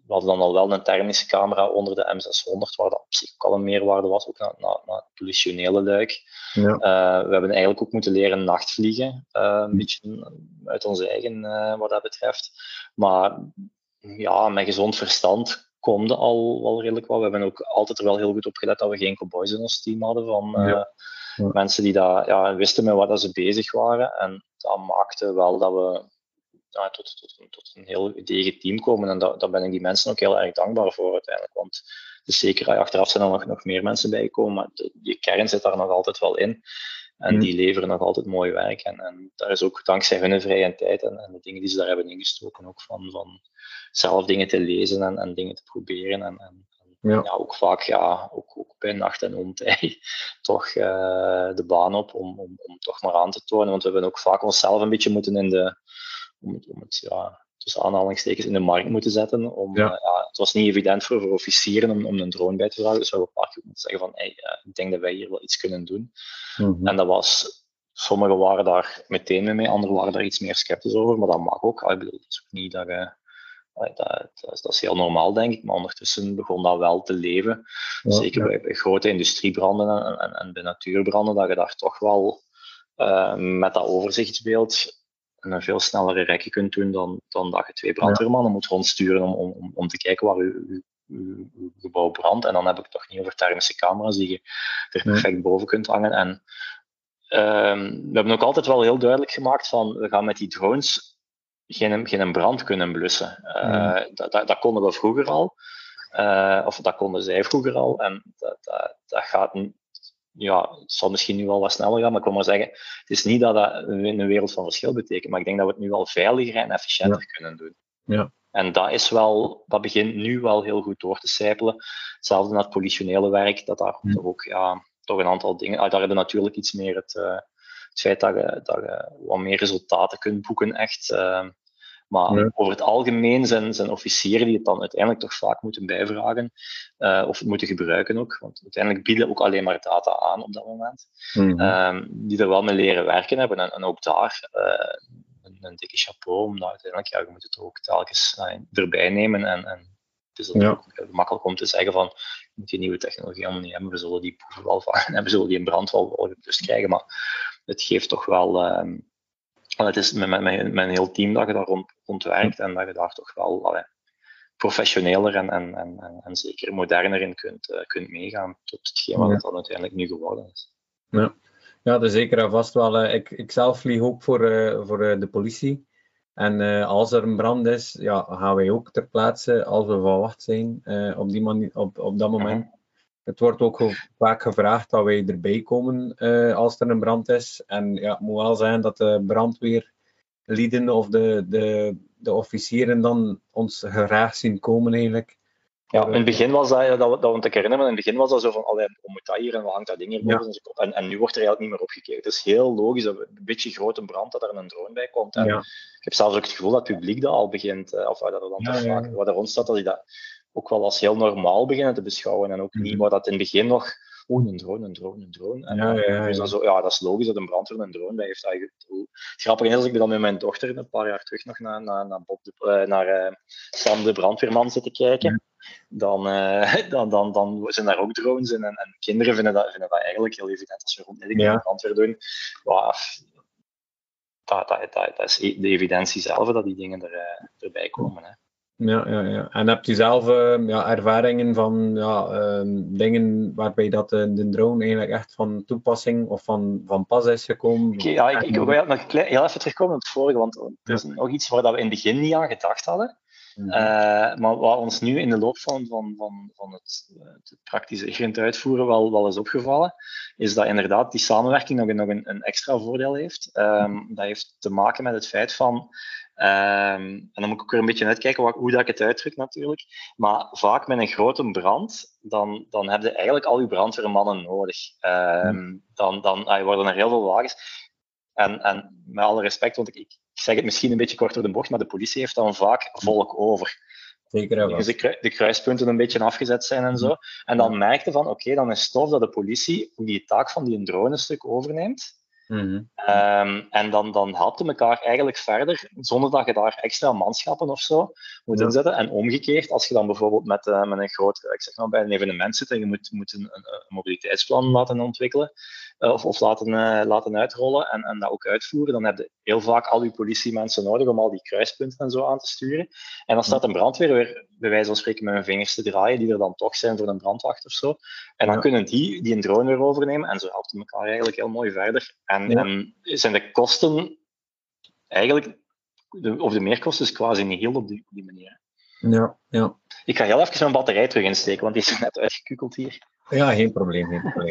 we hadden dan al wel een thermische camera onder de M zeshonderd, waar dat op zich ook al een meerwaarde was, ook naar, naar, naar het politionele luik. Ja. Uh, we hebben eigenlijk ook moeten leren nachtvliegen, uh, een beetje uit ons eigen uh, wat dat betreft. Maar ja, met gezond verstand komde al wel redelijk wat. We hebben ook altijd er wel heel goed op gelet dat we geen cowboys in ons team hadden van uh, ja. Ja. mensen die dat, ja, wisten met wat dat ze bezig waren. En dat maakte wel dat we ja, tot, tot, tot een heel gedegen team komen. En daar ben ik die mensen ook heel erg dankbaar voor uiteindelijk. Want dus zeker, achteraf zijn er nog, nog meer mensen bijgekomen, maar de, die kern zit daar nog altijd wel in. En mm. die leveren nog altijd mooi werk. En, en daar is ook dankzij hun vrije tijd en, en de dingen die ze daar hebben ingestoken, ook van, van zelf dingen te lezen en, en dingen te proberen. En, en ja. ja, ook vaak ja, ook, ook bij nacht en ontij toch uh, de baan op om, om, om toch maar aan te tonen. Want we hebben ook vaak onszelf een beetje moeten in de, om het, om het ja, tussen aanhalingstekens in de markt moeten zetten. Om, ja. Uh, ja, het was niet evident voor, voor officieren om, om een drone bij te vragen. Dus we hebben een paar keer moeten zeggen van, hey, uh, ik denk dat wij hier wel iets kunnen doen. Mm-hmm. En dat was, sommigen waren daar meteen mee mee, anderen waren daar iets meer sceptisch over, maar dat mag ook. Ik bedoel, dat is ook niet dat je... Dat, dat, dat is heel normaal, denk ik, maar ondertussen begon dat wel te leven. Ja, Zeker ja. bij, bij grote industriebranden en, en, en bij natuurbranden, dat je daar toch wel uh, met dat overzichtsbeeld een veel snellere rekje kunt doen dan, dan dat je twee brandweermannen ja. moet rondsturen om, om, om te kijken waar je, je, je gebouw brandt. En dan heb ik het toch niet over thermische camera's die je er perfect ja. boven kunt hangen. En uh, we hebben ook altijd wel heel duidelijk gemaakt van, we gaan met die drones Geen, geen brand kunnen blussen. Uh, mm. dat, dat, dat konden we vroeger al. Uh, of dat konden zij vroeger al. En dat, dat, dat gaat... Ja, het zal misschien nu wel wat sneller gaan, maar ik wil maar zeggen, het is niet dat dat een wereld van verschil betekent, maar ik denk dat we het nu wel veiliger en efficiënter ja. kunnen doen. Ja. En dat is wel... Dat begint nu wel heel goed door te sijpelen. Hetzelfde naar het politionele werk, dat daar mm. toch ook... Ja, toch een aantal dingen... Ah, daar hebben we natuurlijk iets meer het... Uh, Het feit dat je, dat je wat meer resultaten kunt boeken, echt. Uh, maar ja. over het algemeen zijn, zijn officieren die het dan uiteindelijk toch vaak moeten bijvragen, uh, of moeten gebruiken ook, want uiteindelijk bieden ook alleen maar data aan op dat moment, mm-hmm. uh, die er wel mee leren werken hebben. En, en ook daar uh, een, een dikke chapeau, omdat uiteindelijk, ja, je moet het ook telkens uh, erbij nemen. En, en het is natuurlijk ja. ook makkelijk om te zeggen van, je moet die nieuwe technologie allemaal niet hebben, we zullen die proeven wel vangen en we zullen die in brand wel, wel geblust krijgen, maar het geeft toch wel, um, het is met, met, met een heel team dat je daar rond, rond werkt en dat je daar toch wel allee, professioneler en, en, en, en zeker moderner in kunt, uh, kunt meegaan tot hetgeen wat ja. het dan uiteindelijk nu geworden is. Ja, ja dat zeker en vast wel. Uh, ik, ik zelf vlieg ook voor, uh, voor uh, de politie. En uh, als er een brand is, ja, gaan wij ook ter plaatse als we van wacht zijn uh, op, die mani- op, op dat moment. Uh-huh. Het wordt ook vaak gevraagd dat wij erbij komen uh, als er een brand is. En ja, het moet wel zijn dat de brandweerlieden of de, de, de officieren dan ons graag zien komen eigenlijk. Ja, in het begin was dat, dat we, dat we te herinneren, in het begin was dat zo van, allee, hoe moet dat hier en wat hangt dat ding hier boven? Ja. En, en nu wordt er eigenlijk niet meer opgekeken. Het is heel logisch dat een beetje grote brand, dat er een drone bij komt. En ja. ik heb zelfs ook het gevoel dat het publiek dat al begint, uh, of dat er dan ja, toch vaak, ja. wat er rond staat, dat die dat ook wel als heel normaal beginnen te beschouwen. En ook mm-hmm. niet waar dat in het begin nog, oh, een drone, een drone, een drone. En ja, ja, ja, ja. Dat zo, ja, dat is logisch dat een brandweer een drone bij heeft. Het grappig is, als ik dan met mijn dochter een paar jaar terug nog naar, naar, naar, Bob de, uh, naar uh, Sam de brandweerman zitten kijken, ja. dan, uh, dan, dan, dan zijn daar ook drones in. En, en kinderen vinden dat, vinden dat eigenlijk heel evident als we rondleiding ja. met de brandweer doen. Wow, dat, dat, dat, dat is de evidentie zelf dat die dingen er, uh, erbij komen. Hè. Ja, ja, ja. En hebt u zelf uh, ja, ervaringen van ja, uh, dingen waarbij dat uh, de drone eigenlijk echt van toepassing of van, van pas is gekomen? Okay, ja, ik, ik wil nog heel even terugkomen op het vorige, want er is ja. nog iets waar dat we in het begin niet aan gedacht hadden. Mm-hmm. Uh, maar wat ons nu in de loop van, van, van, van het, het praktiserend uitvoeren wel, wel is opgevallen, is dat inderdaad die samenwerking nog, nog een, een extra voordeel heeft. Um, dat heeft te maken met het feit van Um, en dan moet ik ook weer een beetje uitkijken wat, hoe dat ik het uitdruk natuurlijk. Maar vaak met een grote brand, dan, dan heb je eigenlijk al je brandweermannen nodig. Um, dan dan ah, worden er heel veel wagens. En, en met alle respect, want ik, ik zeg het misschien een beetje kort door de bocht, maar de politie heeft dan vaak volk over. Zeker dus de, de kruispunten een beetje afgezet zijn en zo. En dan merkte van, oké, okay, dan is het tof dat de politie die taak van die drone een stuk overneemt. Mhm. Um, en dan, dan helpt het elkaar eigenlijk verder, zonder dat je daar extra manschappen of zo moet Ja. inzetten. En omgekeerd, als je dan bijvoorbeeld met, uh, met een groot, ik zeg maar bij een evenement zit en je moet, moet een, een, een mobiliteitsplan laten ontwikkelen, uh, of, of laten, uh, laten uitrollen en, en dat ook uitvoeren, dan heb je heel vaak al je politiemensen nodig om al die kruispunten en zo aan te sturen. En dan staat een brandweer weer, bij wijze van spreken, met hun vingers te draaien, die er dan toch zijn voor een brandwacht of zo. En dan Ja. kunnen die, die een drone weer overnemen en zo helpt het elkaar eigenlijk heel mooi verder. En, Ja. en zijn de kosten eigenlijk, de, of de meerkosten is quasi niet heel op die, op die manier. Ja, ja. Ik ga heel even mijn batterij terug insteken, want die is net uitgekukeld hier. Ja, geen probleem, geen probleem.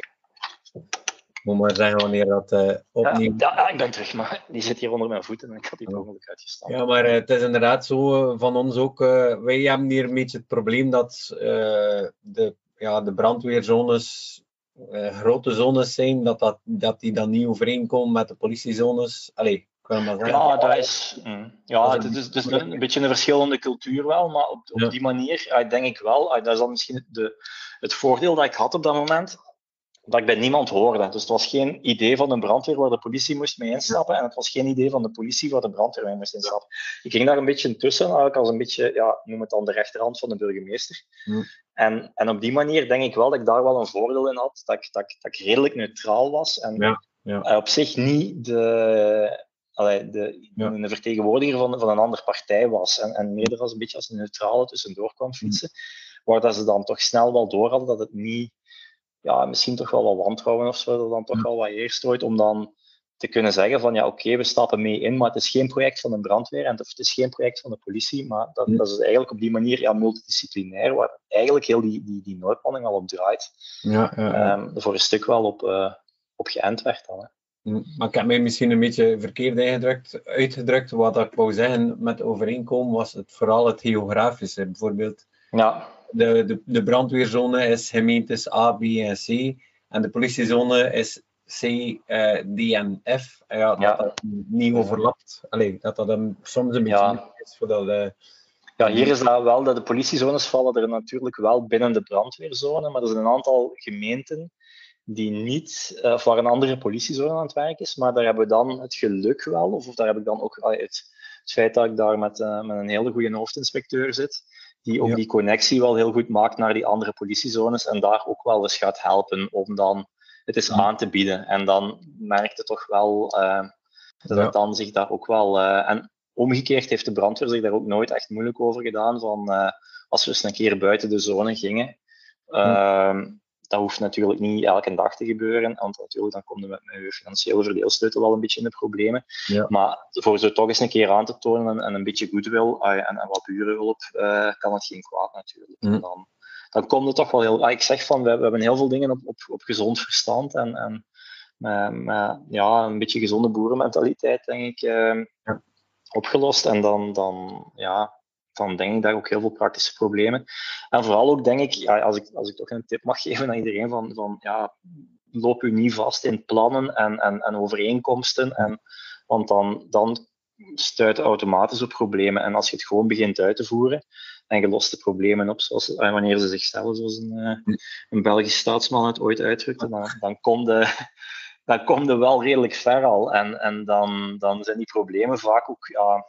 Moet maar zeggen wanneer dat uh, opnieuw... Ja, ja, ik ben terug, maar die zit hier onder mijn voeten en ik had die per ongeluk uitgestaan. Ja, maar uh, het is inderdaad zo uh, van ons ook. Uh, wij hebben hier een beetje het probleem dat uh, de, ja, de brandweerzones uh, grote zones zijn, dat, dat, dat die dan niet overeenkomen met de politiezones. Allee, ik wil maar zeggen. Ja, dat is, mm, ja, het is, het is een, een beetje een verschillende cultuur wel, maar op, op ja. die manier uh, denk ik wel, uh, dat is dan misschien de, het voordeel dat ik had op dat moment, dat ik bij niemand hoorde. Dus het was geen idee van een brandweer waar de politie moest mee instappen en het was geen idee van de politie waar de brandweer mee moest instappen. Ik ging daar een beetje tussen, eigenlijk als een beetje, ja, noem het dan de rechterhand van de burgemeester. Hm. En, en op die manier denk ik wel dat ik daar wel een voordeel in had, dat ik, dat ik, dat ik redelijk neutraal was en ja, ja. op zich niet de, allee, de, ja. een vertegenwoordiger van, van een andere partij was en, en meer als een beetje als een neutrale tussendoor kwam fietsen, hm. waar dat ze dan toch snel wel door hadden dat het niet, ja, misschien toch wel wat wantrouwen of zo, dat dan toch hm. wel wat eerst ooit, om dan te kunnen zeggen van ja, oké, okay, we stappen mee in, maar het is geen project van een brandweer en het is geen project van de politie, maar dat, hm. dat is eigenlijk op die manier ja, multidisciplinair, waar eigenlijk heel die, die, die noodplanning al op draait. Ja, ja, ja. Um, voor een stuk wel op, uh, op geënt werd dan. Hè. Maar ik heb mij misschien een beetje verkeerd uitgedrukt, uitgedrukt. Wat ik wou zeggen met overeenkomen was het vooral het geografische. Bijvoorbeeld, ja. de, de, de brandweerzone is gemeentes A, B en C. En de politiezone is C, uh, D en F. Ja, dat ja. dat niet overlapt. Allee, dat dat een, soms een beetje ja. is voor dat... Uh, Ja, hier is dat wel, dat de politiezones vallen er natuurlijk wel binnen de brandweerzone, maar er zijn een aantal gemeenten die niet, uh, waar een andere politiezone aan het werk is, maar daar hebben we dan het geluk wel, of, of daar heb ik dan ook uh, het, het feit dat ik daar met, uh, met een hele goede hoofdinspecteur zit, die ook ja. die connectie wel heel goed maakt naar die andere politiezones en daar ook wel eens gaat helpen om dan het eens ja. aan te bieden. En dan merk je toch wel uh, dat ja. het dan zich daar ook wel... Uh, en omgekeerd heeft de brandweer zich daar ook nooit echt moeilijk over gedaan, van uh, als we eens een keer buiten de zone gingen. Uh, ja. Dat hoeft natuurlijk niet elke dag te gebeuren, want natuurlijk dan kom je met, met je financiële verdeelsleutel wel een beetje in de problemen. Ja. Maar voor zo toch eens een keer aan te tonen en, en een beetje goodwill uh, en, en wat burenhulp, uh, kan het geen kwaad natuurlijk. Mm. Dan, dan komt het toch wel heel... Uh, ik zeg van, we, we hebben heel veel dingen op, op, op gezond verstand en, en met, met ja, een beetje gezonde boerenmentaliteit, denk ik, uh, ja. opgelost. En dan, dan, ja, dan denk ik daar ook heel veel praktische problemen. En vooral ook denk ik, ja, als ik, als ik toch een tip mag geven aan iedereen, van, van ja, loop u niet vast in plannen en, en, en overeenkomsten, en, want dan, dan stuit het automatisch op problemen. En als je het gewoon begint uit te voeren en je lost de problemen op, zoals, wanneer ze zich stellen, zoals een, een Belgisch staatsman het ooit uitdrukte, dan, dan komt de... dan kom je wel redelijk ver al. En, en dan, dan zijn die problemen vaak ook ja,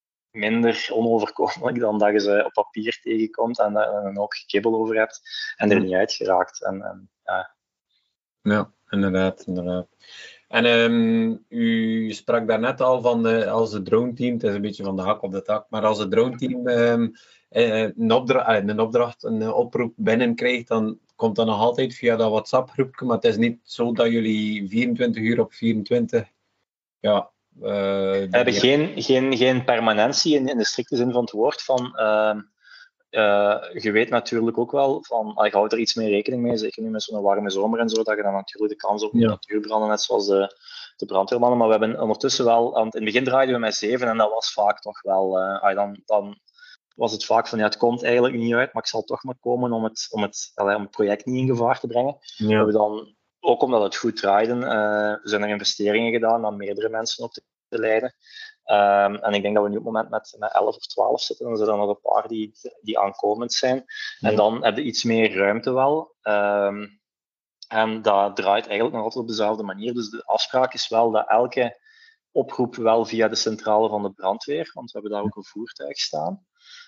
minder onoverkomelijk dan dat je ze op papier tegenkomt en daar een hoop gekibbel over hebt en er niet uit geraakt. En, en, ja. ja, inderdaad, inderdaad. En um, u sprak daarnet al van de, als het drone-team, het is een beetje van de hak op de tak, maar als het drone-team um, een, opdra- een opdracht, een oproep binnenkrijgt, dan komt dat nog altijd via dat WhatsApp-groepje, maar het is niet zo dat jullie vierentwintig uur op vierentwintig... Ja, uh, we hebben ja. geen, geen, geen permanentie in, in de strikte zin van het woord. Van, uh, uh, je weet natuurlijk ook wel, van, uh, je houdt er iets mee rekening mee, zeker nu met zo'n warme zomer en zo, dat je dan natuurlijk de kans op ja. natuurbranden, net zoals de, de brandweermannen. Maar we hebben ondertussen wel, want in het begin draaiden we met zeven en dat was vaak toch wel, uh, dan, dan was het vaak van ja, het komt eigenlijk niet uit, maar ik zal toch maar komen om het, om het, allee, om het project niet in gevaar te brengen. Ja. We hebben dan, ook omdat het goed draaide, uh, zijn er investeringen gedaan om meerdere mensen op te, te leiden. Um, en ik denk dat we nu op het moment met, met elf of twaalf zitten. Dan zijn er nog een paar die, die aankomend zijn. Ja. En dan heb je iets meer ruimte wel. Um, En dat draait eigenlijk nog altijd op dezelfde manier. Dus de afspraak is wel dat elke oproep wel via de centrale van de brandweer, want we hebben daar ook een voertuig staan.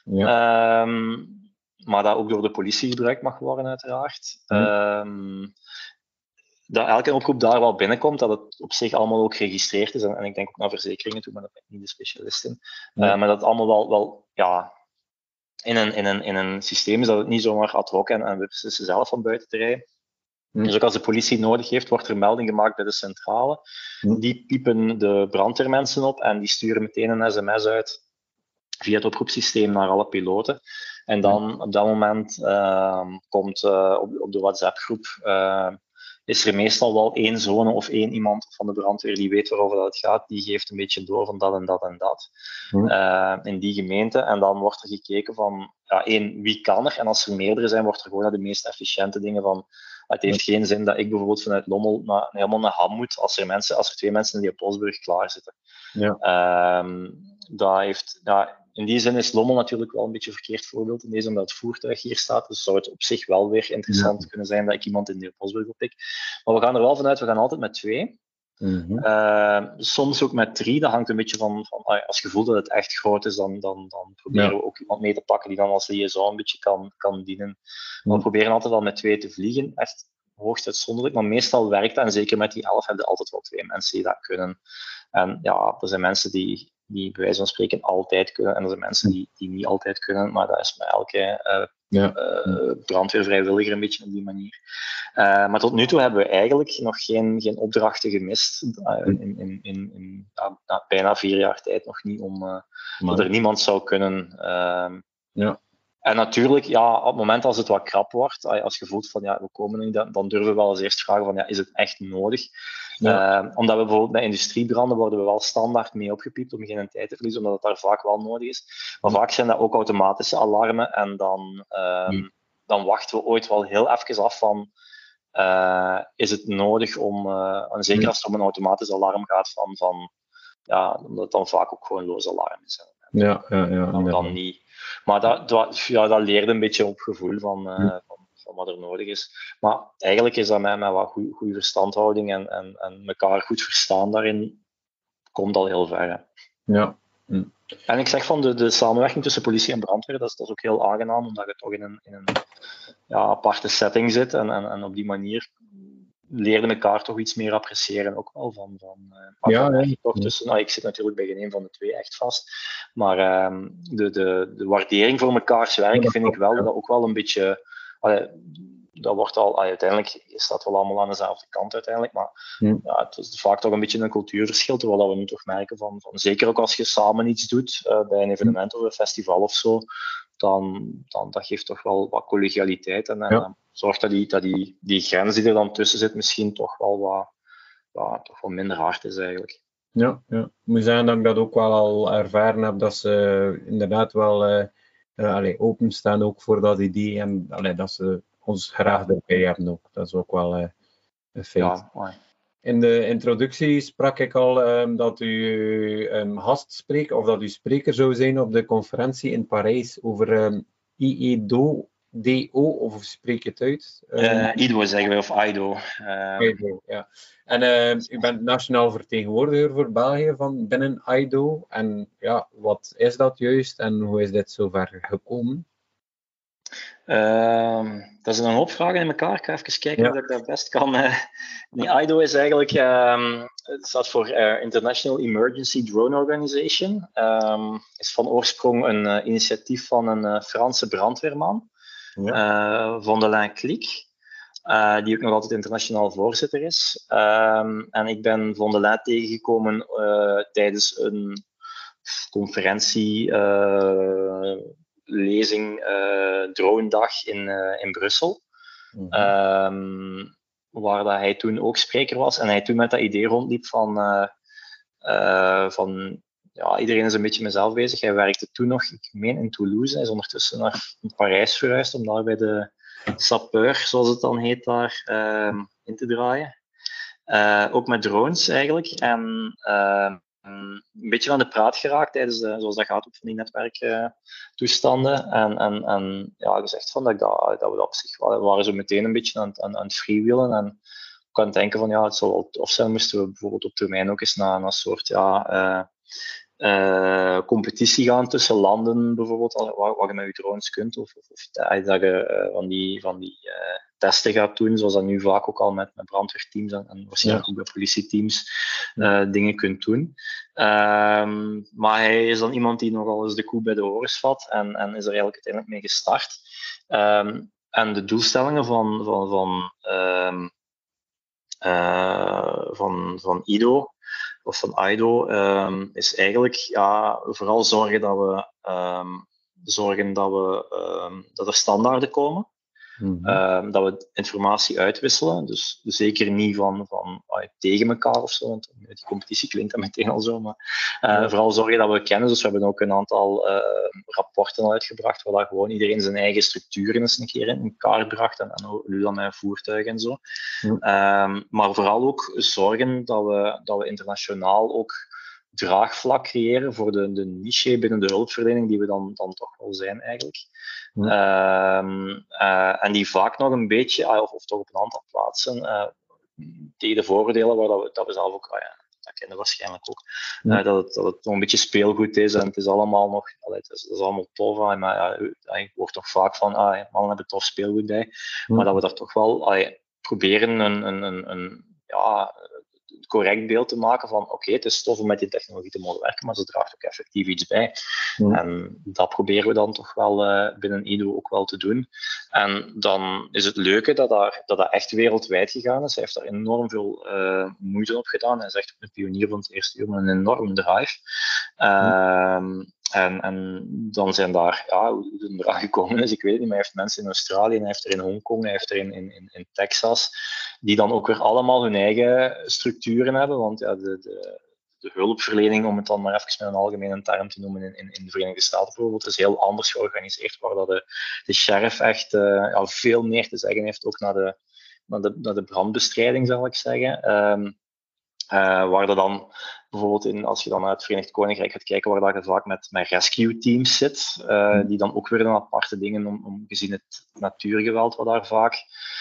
Ja. Um, maar dat ook door de politie gebruikt mag worden, uiteraard. Ja. Um, dat elke oproep daar wel binnenkomt, dat het op zich allemaal ook geregistreerd is. En, en ik denk ook naar verzekeringen toe, maar daar ben ik niet de specialist in. Ja. Uh, maar dat het allemaal wel, wel ja, in, een, in, een, in een systeem is dat het niet zomaar ad hoc en, en we beslissen zelf van buiten te rijden. Hm. Dus ook als de politie nodig heeft, wordt er melding gemaakt bij de centrale. Hm. Die piepen de brandweermensen op en die sturen meteen een sms uit via het oproepsysteem naar alle piloten. En dan hm. op dat moment uh, komt uh, op, op de WhatsApp-groep uh, is er meestal wel één zone of één iemand van de brandweer die weet waarover dat het gaat. Die geeft een beetje door van dat en dat en dat hm. uh, in die gemeente. En dan wordt er gekeken van, ja, één, wie kan er? En als er meerdere zijn, wordt er gewoon naar de meest efficiënte dingen van. Het heeft geen zin dat ik bijvoorbeeld vanuit Lommel naar, helemaal naar Ham moet als er, mensen, als er twee mensen in die Bosburg klaar zitten. Ja. Um, dat heeft, ja, in die zin is Lommel natuurlijk wel een beetje een verkeerd voorbeeld in deze, omdat het voertuig hier staat. Dus zou het op zich wel weer interessant ja. kunnen zijn dat ik iemand in de Bosburg oppik. Maar we gaan er wel vanuit, we gaan altijd met twee. Mm-hmm. Uh, soms ook met drie, dat hangt een beetje van, van als je voelt dat het echt groot is, dan, dan, dan proberen ja. we ook iemand mee te pakken die dan als liaison een beetje kan, kan dienen. Maar we proberen altijd wel met twee te vliegen, echt hoogst uitzonderlijk, maar meestal werkt dat, en zeker met die elf hebben er altijd wel twee mensen die dat kunnen. En ja, er zijn mensen die, die bij wijze van spreken altijd kunnen, en er zijn mensen die, die niet altijd kunnen, maar dat is met elke uh, ja. uh, brandweervrijwilliger een beetje op die manier. Uh, maar tot nu toe hebben we eigenlijk nog geen, geen opdrachten gemist, uh, in, in, in, in ja, na bijna vier jaar tijd nog niet, om uh, dat er niemand zou kunnen. Uh, ja. En natuurlijk, ja, op het moment als het wat krap wordt, als je voelt van ja, we komen niet, dan, dan durven we wel eens eerst vragen van ja, is het echt nodig? Ja. Uh, omdat we bijvoorbeeld bij industriebranden worden we wel standaard mee opgepiept om geen tijd te verliezen, omdat het daar vaak wel nodig is. Maar ja. vaak zijn dat ook automatische alarmen en dan, um, ja. dan wachten we ooit wel heel even af van uh, is het nodig om, uh, en zeker als het om een automatisch alarm gaat, van, van ja, omdat het dan vaak ook gewoon loze alarm is. Ja, ja, ja. Dan, dan niet. Maar dat, dat, ja, dat leert een beetje op gevoel van, uh, ja. van, van wat er nodig is. Maar eigenlijk is dat met, met wat goede verstandhouding en, en, en elkaar goed verstaan daarin, komt al heel ver. Hè. Ja. Hm. En ik zeg van de, de samenwerking tussen politie en brandweer, dat is, dat is ook heel aangenaam, omdat je toch in een, in een ja, aparte setting zit en, en, en op die manier leerden elkaar toch iets meer appreciëren ook wel van, van uh, ja, ja. toch tussen, nou, ik zit natuurlijk bij geen een van de twee echt vast, maar um, de, de, de waardering voor mekaars werk ja, vind ik wel, ja. dat ook wel een beetje, allee, dat wordt al, allee, uiteindelijk is dat wel allemaal aan dezelfde kant uiteindelijk, maar ja. Ja, het is vaak toch een beetje een cultuurverschil, terwijl we nu toch merken van, van zeker ook als je samen iets doet uh, bij een evenement of een festival of zo, dan, dan dat geeft toch wel wat collegialiteit en, en ja. zorgt dat, die, dat die, die grens die er dan tussen zit misschien toch wel wat, wat, toch wel minder hard is eigenlijk. Ja, ja. Ik moet zeggen dat ik dat ook wel al ervaren heb, dat ze inderdaad wel uh, uh, allee, openstaan ook voor dat idee en allee, dat ze ons graag erbij hebben ook. Dat is ook wel uh, een feit. Ja, in de introductie sprak ik al um, dat u um, gastspreker, of dat u spreker zou zijn op de conferentie in Parijs over um, I E D O, D O, of spreek je het uit? Um, uh, I D O zeggen we, of I D O. Uh, I D O, ja. En uh, u bent nationaal vertegenwoordiger voor België van binnen I D O. En ja, wat is dat juist en hoe is dit zover gekomen? Uh, dat zijn een hoop vragen in elkaar. Ik ga even kijken ja. of ik dat best kan. Uh, nee, I D O is eigenlijk, um, het staat voor uh, International Emergency Drone Organization. Um, is van oorsprong een uh, initiatief van een uh, Franse brandweerman, ja. uh, Vondelin Clique, uh, die ook nog altijd internationaal voorzitter is. Um, en ik ben Vondelin tegengekomen uh, tijdens een conferentie. Uh, lezing uh, Dronedag in, uh, in Brussel, mm-hmm. um, waar dat hij toen ook spreker was en hij toen met dat idee rondliep van, uh, uh, van ja, iedereen is een beetje met zelf bezig. Hij werkte toen nog, ik meen in Toulouse, hij is ondertussen naar Parijs verhuisd om daar bij de sapeur, zoals het dan heet, daar uh, in te draaien. Uh, ook met drones eigenlijk. En uh, een beetje aan de praat geraakt tijdens de, zoals dat gaat op van die netwerktoestanden. Uh, en, en, en ja, gezegd van dat, ik dat, dat we dat op zich waren, we waren zo meteen een beetje aan, aan, aan het freewheelen. En ik kan denken van ja, het zou wel tof zijn, moesten we bijvoorbeeld op termijn ook eens naar een soort ja, uh, uh, competitie gaan tussen landen, bijvoorbeeld, waar, waar je met je drones kunt. Of, of, of dat je uh, van die, van die uh, testen gaat doen, zoals dat nu vaak ook al met, met brandweerteams en, en waarschijnlijk ja. ook bij politieteams uh, dingen kunt doen. Um, maar hij is dan iemand die nogal eens de koe bij de horens vat en, en is er eigenlijk uiteindelijk mee gestart. Um, en de doelstellingen van, van, van, um, uh, van, van I D O of van I D O um, is eigenlijk ja, vooral zorgen dat we um, zorgen dat we um, dat er standaarden komen. Mm-hmm. Uh, dat we informatie uitwisselen, dus zeker niet van, van uh, tegen elkaar of zo, want die competitie klinkt dan meteen al zo, maar uh, ja. vooral zorgen dat we kennen. Dus we hebben ook een aantal uh, rapporten al uitgebracht, waar gewoon iedereen zijn eigen structuren eens een keer in kaart bracht, en, en nu dan met voertuigen en zo. Ja. Um, maar vooral ook zorgen dat we, dat we internationaal ook draagvlak creëren voor de, de niche binnen de hulpverlening die we dan, dan toch wel zijn eigenlijk. Ja. Um, uh, en die vaak nog een beetje, uh, of, of toch op een aantal plaatsen, uh, tegen de voordelen waar dat we, dat we zelf ook, uh, ja, dat kennen we waarschijnlijk ook, uh, ja. dat, het, dat het nog een beetje speelgoed is en het is allemaal nog, allee, het, is, het is allemaal tof, uh, maar ja, ik hoor toch vaak van, ah, mannen hebben tof speelgoed bij, ja. maar dat we daar toch wel uh, proberen een, een, een, een ja, correct beeld te maken van oké, okay, het is tof om met die technologie te mogen werken, maar ze draagt ook effectief iets bij. Mm. En dat proberen we dan toch wel uh, binnen I D O ook wel te doen. En dan is het leuke dat daar, dat, dat echt wereldwijd gegaan is. Hij heeft daar enorm veel uh, moeite op gedaan. Hij is echt een pionier van het eerste uur met een enorme drive. Mm. Uh, En, en dan zijn daar, ja, hoe het eraan gekomen is, ik weet het niet, maar hij heeft mensen in Australië, hij heeft er in Hongkong, hij heeft er in, in, in Texas, die dan ook weer allemaal hun eigen structuren hebben, want ja, de, de, de hulpverlening, om het dan maar even met een algemene term te noemen, in, in, in de Verenigde Staten bijvoorbeeld, is heel anders georganiseerd, waar dat de, de sheriff echt uh, ja, veel meer te zeggen heeft, ook naar de, naar de, naar de brandbestrijding, zal ik zeggen. Um, Uh, waar dat dan bijvoorbeeld, in, als je dan naar het Verenigd Koninkrijk gaat kijken, waar dat je vaak met, met rescue teams zit, uh, die dan ook weer een aparte dingen, om, om gezien het natuurgeweld wat daar vaak,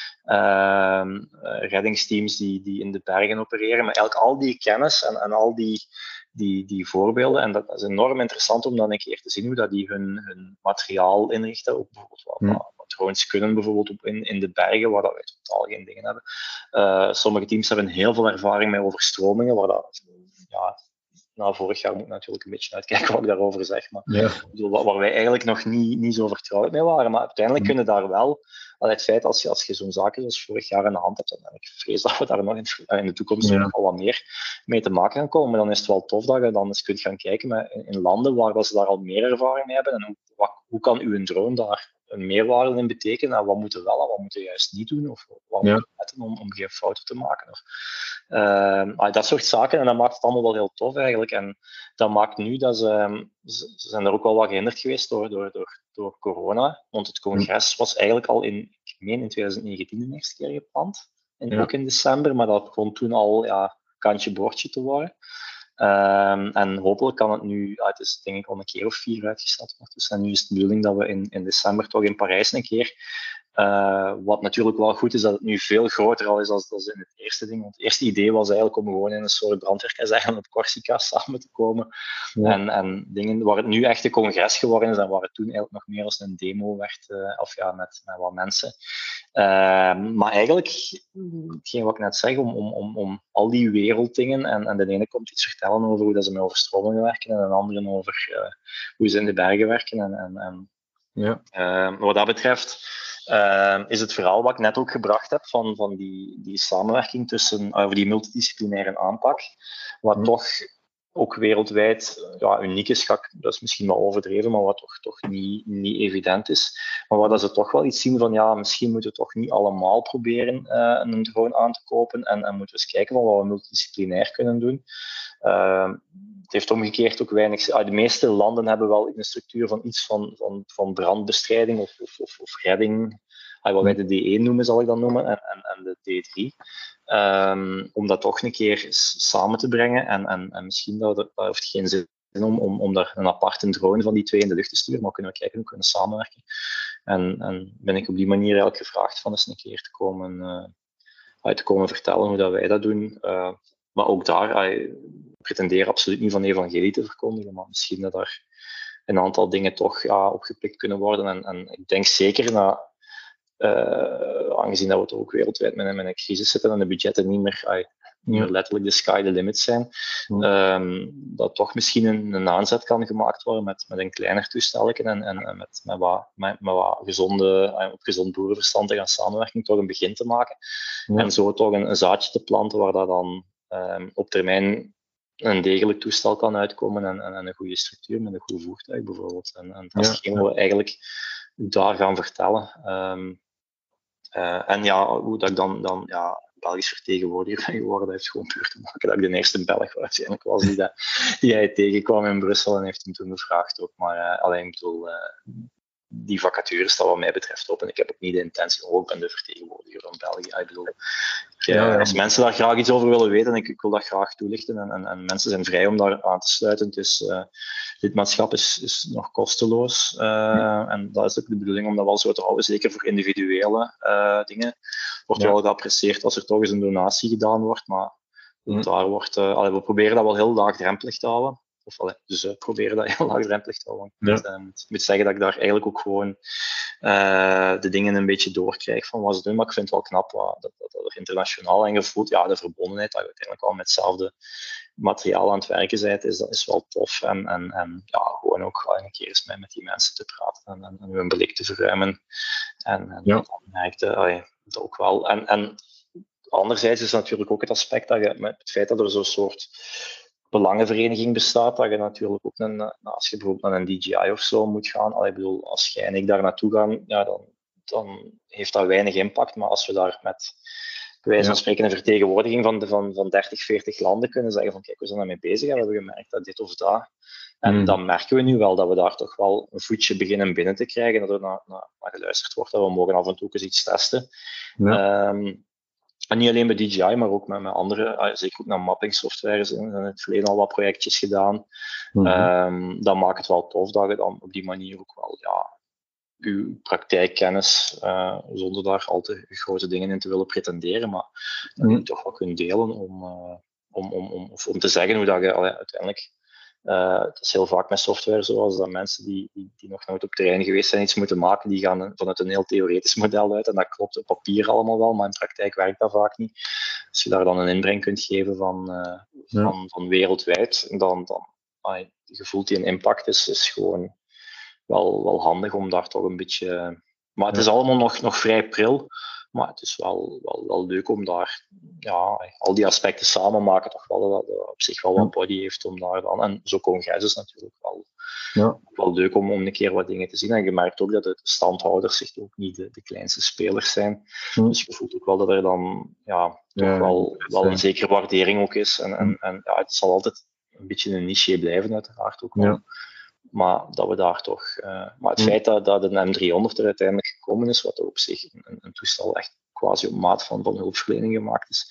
uh, uh, reddingsteams die, die in de bergen opereren, maar eigenlijk al die kennis en, en al die, die, die voorbeelden, en dat is enorm interessant om dan een keer te zien hoe dat die hun, hun materiaal inrichten, ook bijvoorbeeld wat, hmm. wat drones kunnen bijvoorbeeld op in, in de bergen, waar dat wij totaal geen dingen hebben. Uh, sommige teams hebben heel veel ervaring met overstromingen, waar dat, ja, na vorig jaar moet ik natuurlijk een beetje uitkijken wat ik daarover zeg, maar ja. waar, waar wij eigenlijk nog niet, niet zo vertrouwd mee waren, maar uiteindelijk hmm. kunnen daar wel, al het feit als je, als je zo'n zaken zoals vorig jaar in de hand hebt, en ik vrees dat we daar nog in, in de toekomst ja. nog al wat meer mee te maken gaan komen, maar dan is het wel tof dat je dan eens kunt gaan kijken met, in, in landen waar dat ze daar al meer ervaring mee hebben, en hoe, wat, hoe kan uw drone daar een meerwaarde in betekenen, en wat moeten we wel en wat moeten we juist niet doen, of wat ja. moeten we letten om, om geen fouten te maken. Of, uh, dat soort zaken, en dat maakt het allemaal wel heel tof eigenlijk, en dat maakt nu dat ze, ze zijn er ook wel wat gehinderd geweest door, door, door, door corona, want het congres was eigenlijk al in, ik meen in twintig negentien de eerste keer gepland, en ja. ook in december, maar dat begon toen al ja, kantje boordje te worden. Um, en hopelijk kan het nu, ja, het is denk ik al een keer of vier uitgesteld ondertussen, en nu is het de bedoeling dat we in, in december toch in Parijs een keer, uh, wat natuurlijk wel goed is, dat het nu veel groter al is dan in het eerste ding, want het eerste idee was eigenlijk om gewoon in een soort brandweerkazerne op Corsica samen te komen, ja. en, en dingen waar het nu echt een congres geworden is, en waar het toen eigenlijk nog meer als een demo werd, uh, of ja, met, met wat mensen. Uh, maar eigenlijk, hetgeen wat ik net zeg, om, om, om, om al die werelddingen, en, en de ene komt iets vertellen over hoe dat ze met overstromingen werken, en de andere over uh, hoe ze in de bergen werken. En, en, en ja. uh, wat dat betreft uh, is het verhaal wat ik net ook gebracht heb van, van die, die samenwerking tussen, over die multidisciplinaire aanpak, wat ja. toch ook wereldwijd ja, uniek is, dat is misschien wel overdreven, maar wat toch, toch niet, niet evident is. Maar waar dat ze toch wel iets zien van, ja, misschien moeten we toch niet allemaal proberen uh, een drone aan te kopen, en, en moeten we eens kijken van wat we multidisciplinair kunnen doen. Uh, het heeft omgekeerd ook weinig... Uh, de meeste landen hebben wel een structuur van iets van, van, van brandbestrijding of, of, of, of redding, wat wij de D één noemen, zal ik dan noemen, en, en, en de D drie. Um, om dat toch een keer samen te brengen. En, en, en misschien dat, dat heeft geen zin om, om, om daar een aparte drone van die twee in de lucht te sturen, maar kunnen we kijken hoe we kunnen samenwerken. En, en ben ik op die manier eigenlijk gevraagd van eens een keer te komen, uh, uit te komen vertellen hoe dat wij dat doen. Uh, maar ook daar, ik pretendeer absoluut niet van evangelie te verkondigen, maar misschien dat daar een aantal dingen toch ja, opgepikt kunnen worden. En, en ik denk zeker na, uh, aangezien dat we toch ook wereldwijd met, met een crisis zitten en de budgetten niet meer, uh, niet meer letterlijk de sky the limit zijn, ja. um, dat toch misschien een, een aanzet kan gemaakt worden met, met een kleiner toestelje en, en, en met, met, wat, met, met wat gezonde, uh, op gezond boerenverstand te gaan samenwerking, toch een begin te maken. Ja. En zo toch een, een zaadje te planten waar dat dan um, op termijn een degelijk toestel kan uitkomen en, en, en een goede structuur met een goed voertuig bijvoorbeeld. En, en dat is hetgeen ja. wat we eigenlijk daar gaan vertellen. Um, uh, en ja, hoe dat ik dan, dan ja, Belgisch vertegenwoordiger ben geworden, dat heeft gewoon puur te maken dat ik de eerste Belg waarschijnlijk was die, dat, die hij tegenkwam in Brussel en heeft hem toen gevraagd ook. Maar uh, alleen, ik bedoel, uh, die vacature staat wat mij betreft op en ik heb ook niet de intentie, oh, ik ben de vertegenwoordiger van België. Ik bedoel, ik, ja, ja. Als mensen daar graag iets over willen weten, ik, ik wil dat graag toelichten en, en, en mensen zijn vrij om daar aan te sluiten. Dus uh, lidmaatschap is, is nog kosteloos uh, ja. En dat is ook de bedoeling om dat wel zo te houden, zeker voor individuele uh, dingen. Wordt ja. wel geapprecieerd als er toch eens een donatie gedaan wordt, maar ja. daar wordt, uh, allee, we proberen dat wel heel laagdrempelig te houden. Of, allee, dus we uh, proberen dat heel laagdrempelig te houden. Ja. Ik moet, uh, moet zeggen dat ik daar eigenlijk ook gewoon uh, de dingen een beetje doorkrijg van wat ze doen. Maar ik vind het wel knap wat, dat, dat, dat er internationaal en gevoeld, ja, de verbondenheid, dat je uiteindelijk al met hetzelfde materiaal aan het werken bent, is, dat is wel tof. En, en, en ja, gewoon ook een keer eens met, met die mensen te praten en, en, en hun blik te verruimen. En, en ja. dan merkte allee, dat ook wel. En, en anderzijds is natuurlijk ook het aspect dat je, met het feit dat er zo'n soort belangenvereniging bestaat, dat je natuurlijk ook, een, als je bijvoorbeeld naar een D J I of zo moet gaan, allee, ik bedoel, als jij en ik daar naartoe gaan, ja, dan, dan heeft dat weinig impact, maar als we daar met bij wijze van spreken een vertegenwoordiging van, de, van, van dertig, veertig landen kunnen zeggen van kijk, we zijn daarmee bezig en we hebben gemerkt dat dit of dat. En mm. dan merken we nu wel dat we daar toch wel een voetje beginnen binnen te krijgen, dat er naar, naar, naar geluisterd wordt, dat we mogen af en toe eens iets testen. Ja. Um, En niet alleen bij D J I, maar ook met, met andere, zeker ook naar mapping software zijn in het verleden al wat projectjes gedaan. Mm-hmm. Um, dan maakt het wel tof dat je dan op die manier ook wel ja, je praktijkkennis, uh, zonder daar al te grote dingen in te willen pretenderen, maar dat mm-hmm. je toch wel kunt delen om, uh, om, om, om, of om te zeggen hoe dat je allee, uiteindelijk. Uh, het is heel vaak met software zoals dat mensen die, die, die nog nooit op terrein geweest zijn iets moeten maken, die gaan vanuit een heel theoretisch model uit en dat klopt op papier allemaal wel, maar in praktijk werkt dat vaak niet. Als je daar dan een inbreng kunt geven van, uh, ja. van, van wereldwijd, dan, dan ah, je voelt die een impact is, is gewoon wel, wel handig om daar toch een beetje... Maar het is ja. allemaal nog, nog vrij pril. Maar het is wel, wel, wel leuk om daar, ja, al die aspecten samen maken, toch wel dat het op zich wel wat body heeft om daar dan. En zo'n congres is natuurlijk wel, ja. wel leuk om, om een keer wat dingen te zien. En je merkt ook dat de standhouders zich ook niet de, de kleinste spelers zijn. Hm. Dus je voelt ook wel dat er dan, ja, toch ja, wel, wel een zekere waardering ook is. En, en, en ja, het zal altijd een beetje een niche blijven, uiteraard ook wel. Ja. Maar dat we daar toch... Uh, maar het feit dat, dat een M driehonderd er uiteindelijk gekomen is, wat er op zich een, een toestel echt quasi op maat van, van hulpverlening gemaakt is,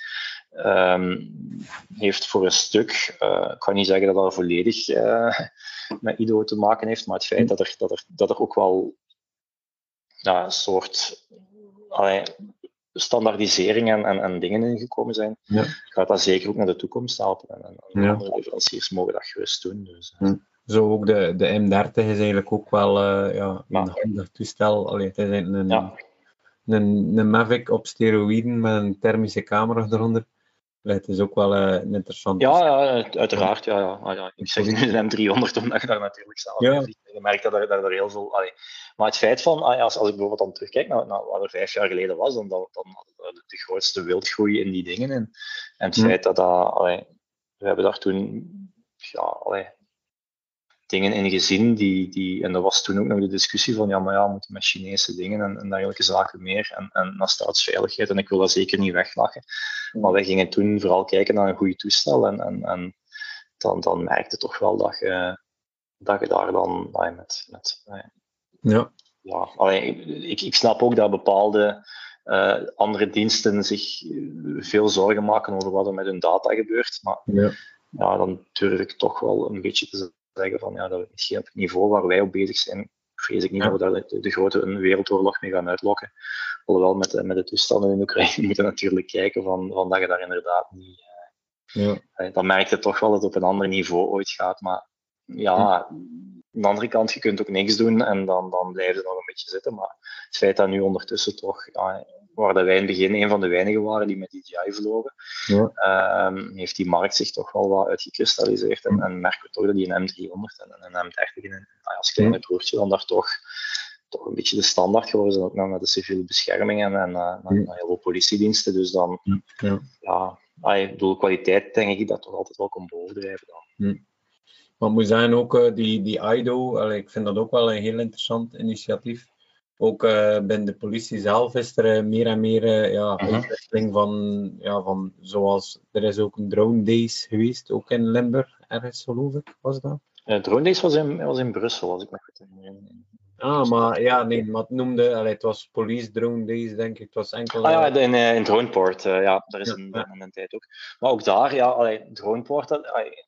um, heeft voor een stuk... Uh, ik kan niet zeggen dat dat volledig uh, met I D O te maken heeft, maar het feit dat er, dat er, dat er ook wel ja, een soort... Allee, standaardisering en, en, en dingen ingekomen zijn, ja. gaat dat zeker ook naar de toekomst helpen. En, en ja. andere leveranciers mogen dat gerust doen. Dus, uh. ja. Zo ook de, de M dertig is eigenlijk ook wel uh, ja, een handig toestel. Allee, het is een, ja. een, een Mavic op steroïden met een thermische camera eronder. Allee, het is ook wel uh, een interessant ja, ja, uiteraard. Ja, ja. Ah, ja. Ik zeg nu een M driehonderd omdat je daar natuurlijk zelf ja. ziet. Je merkt dat er, dat er heel veel... Allee. Maar het feit van, als, als ik bijvoorbeeld dan terugkijk naar, naar wat er vijf jaar geleden was, dan, dan, dan hadden we de grootste wildgroei in die dingen. En, en het hm. feit dat dat... Allee, we hebben daar toen... Ja, allee, dingen in gezien, die, die, en er was toen ook nog de discussie van, ja, maar ja, we moeten met Chinese dingen en, en dergelijke zaken meer, en, en naar staatsveiligheid, en ik wil dat zeker niet weglachen, maar wij gingen toen vooral kijken naar een goed toestel, en, en, en dan, dan merkte toch wel dat je, dat je daar dan, nou, met, met nou ja, ja. ja, allee, ik, ik snap ook dat bepaalde uh, andere diensten zich veel zorgen maken over wat er met hun data gebeurt. Maar Ja. Ja, dan durf ik toch wel een beetje te zeggen van ja, dat misschien op het niveau waar wij op bezig zijn, vrees ik niet ja. dat we daar de, de grote een wereldoorlog mee gaan uitlokken. Alhoewel met de, met de toestanden in Oekraïne moeten we natuurlijk kijken van, van dat je daar inderdaad niet... Uh, ja. Dan merk je toch wel dat het op een ander niveau ooit gaat. Maar ja, hm. aan de andere kant, je kunt ook niks doen en dan, dan blijf je nog een beetje zitten. Maar het feit dat nu ondertussen toch... Ja, waar dat wij in het begin een van de weinigen waren die met D J I vlogen, ja. um, heeft die markt zich toch wel wat uitgekristalliseerd. En, en merken we toch dat die een M driehonderd en een M dertig in, nou ja, als kleine broertje dan daar toch, toch een beetje de standaard geworden zijn, ook naar de civiele bescherming en, en naar, naar heel veel politiediensten. Dus dan, ja, ja ik bedoel, kwaliteit denk ik dat toch altijd wel komt bovendrijven dan. Ja. Maar moet zijn ook uh, die, die I D O, allee, ik vind dat ook wel een heel interessant initiatief. Ook uh, binnen de politie zelf is er uh, meer en meer uh, ja, uh-huh. uitwisseling van, ja, van, zoals, er is ook een Drone Days geweest, ook in Limburg, ergens geloof ik, was dat? Uh, Drone Days was in, was in Brussel, als ik me goed herinner. Ah, maar ja, nee, maar het noemde, allee, het was Police Drone Days, denk ik, het was enkel... Ah ja, in, uh, in Droneport, uh, ja, daar is ja, een, ja. een tijd ook. Maar ook daar, ja, allee, Droneport, allee,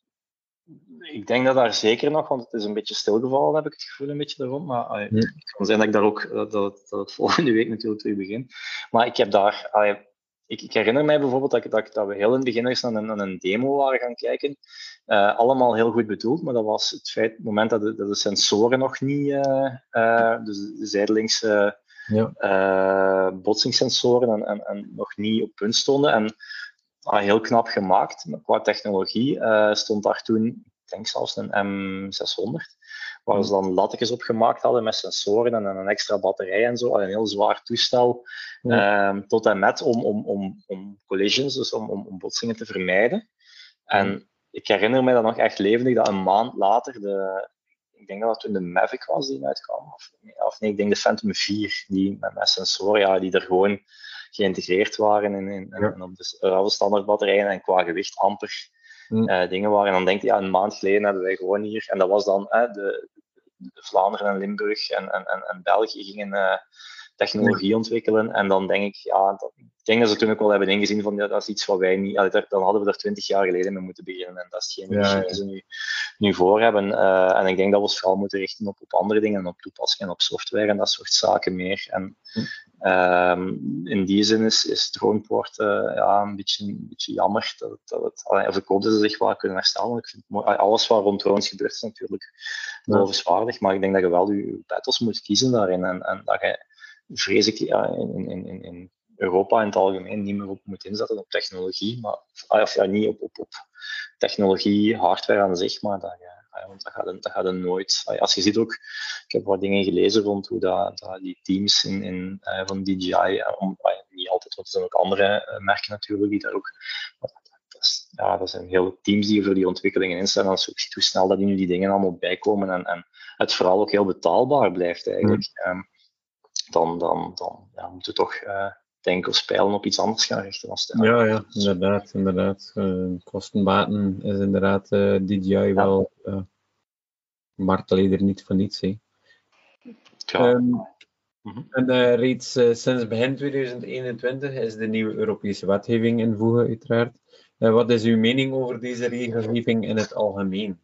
ik denk dat daar zeker nog, want het is een beetje stilgevallen, heb ik het gevoel, een beetje er rond. Maar allee, ja. Het kan zijn dat ik daar ook, dat, dat, dat het volgende week natuurlijk terug begin. Maar ik heb daar, allee, ik, ik herinner mij bijvoorbeeld dat, dat, dat we heel in het begin eens naar een, naar een demo waren gaan kijken. Uh, allemaal heel goed bedoeld, maar dat was het feit, het moment dat de, dat de sensoren nog niet, uh, uh, dus de zijdelings uh, ja. uh, botsingssensoren en, en, en nog niet op punt stonden. En, Ah, heel knap gemaakt. Qua technologie uh, stond daar toen, ik denk zelfs een M zeshonderd, waar ze dan lattekjes op gemaakt hadden met sensoren en een extra batterij en zo. Een heel zwaar toestel, ja. uh, tot en met om, om, om, om collisions, dus om, om, om botsingen te vermijden. En ja. ik herinner me dat nog echt levendig, dat een maand later, de, ik denk dat het toen de Mavic was die uitkwam, of, of nee, ik denk de Phantom vier, die met, met sensoren, ja, die er gewoon geïntegreerd waren in, in, ja. in op de uh, standaardbatterijen en qua gewicht amper mm. uh, dingen waren. En dan denk je, ja, een maand geleden hadden wij gewoon hier, en dat was dan uh, de, de Vlaanderen en Limburg en, en, en, en België gingen uh, technologie mm. ontwikkelen. En dan denk ik, ja, dat, ik denk dat ze toen ook wel hebben ingezien van, ja, dat is iets wat wij niet, allee, dan hadden we daar twintig jaar geleden mee moeten beginnen. En dat is hetgeen ja, ja. ze nu, nu voor hebben. Uh, en ik denk dat we ons vooral moeten richten op, op andere dingen, op toepassingen, op software en dat soort zaken meer. En, mm. Um, in die zin is, is Droneport uh, ja, een, beetje, een beetje jammer dat het, dat het of ik hoop dat ze zich wel kunnen herstellen. Ik vind mooi, alles wat rond drones gebeurt is natuurlijk lovenswaardig, maar ik denk dat je wel je, je battles moet kiezen daarin en, en dat je, vrees ik, ja, in, in, in Europa in het algemeen niet meer op moet inzetten op technologie, maar, of ja, niet op, op, op technologie, hardware aan zich, maar dat je Ja, want dat gaat, dat gaat nooit. Als je ziet ook, ik heb wat dingen gelezen rond hoe dat, dat die teams in, in, uh, van D J I, om, niet altijd, want er zijn ook andere uh, merken natuurlijk die daar ook. Dat, dat, is, ja, dat zijn heel teams die voor die ontwikkelingen instaan. En als je ook ziet hoe snel dat die nu die dingen allemaal bijkomen en, en het vooral ook heel betaalbaar blijft eigenlijk, mm. um, dan, dan, dan ja, moeten we toch. Uh, denken of spelen op iets anders gaan richten. Als de ja, ja, inderdaad. inderdaad. Uh, kostenbaten is inderdaad uh, D J I ja. wel uh, marktleider niet voor niets. Hè. Ja. Um, mm-hmm. En uh, reeds uh, sinds begin tweeduizend eenentwintig is de nieuwe Europese wetgeving in voege, uiteraard. Uh, wat is uw mening over deze regelgeving in het algemeen?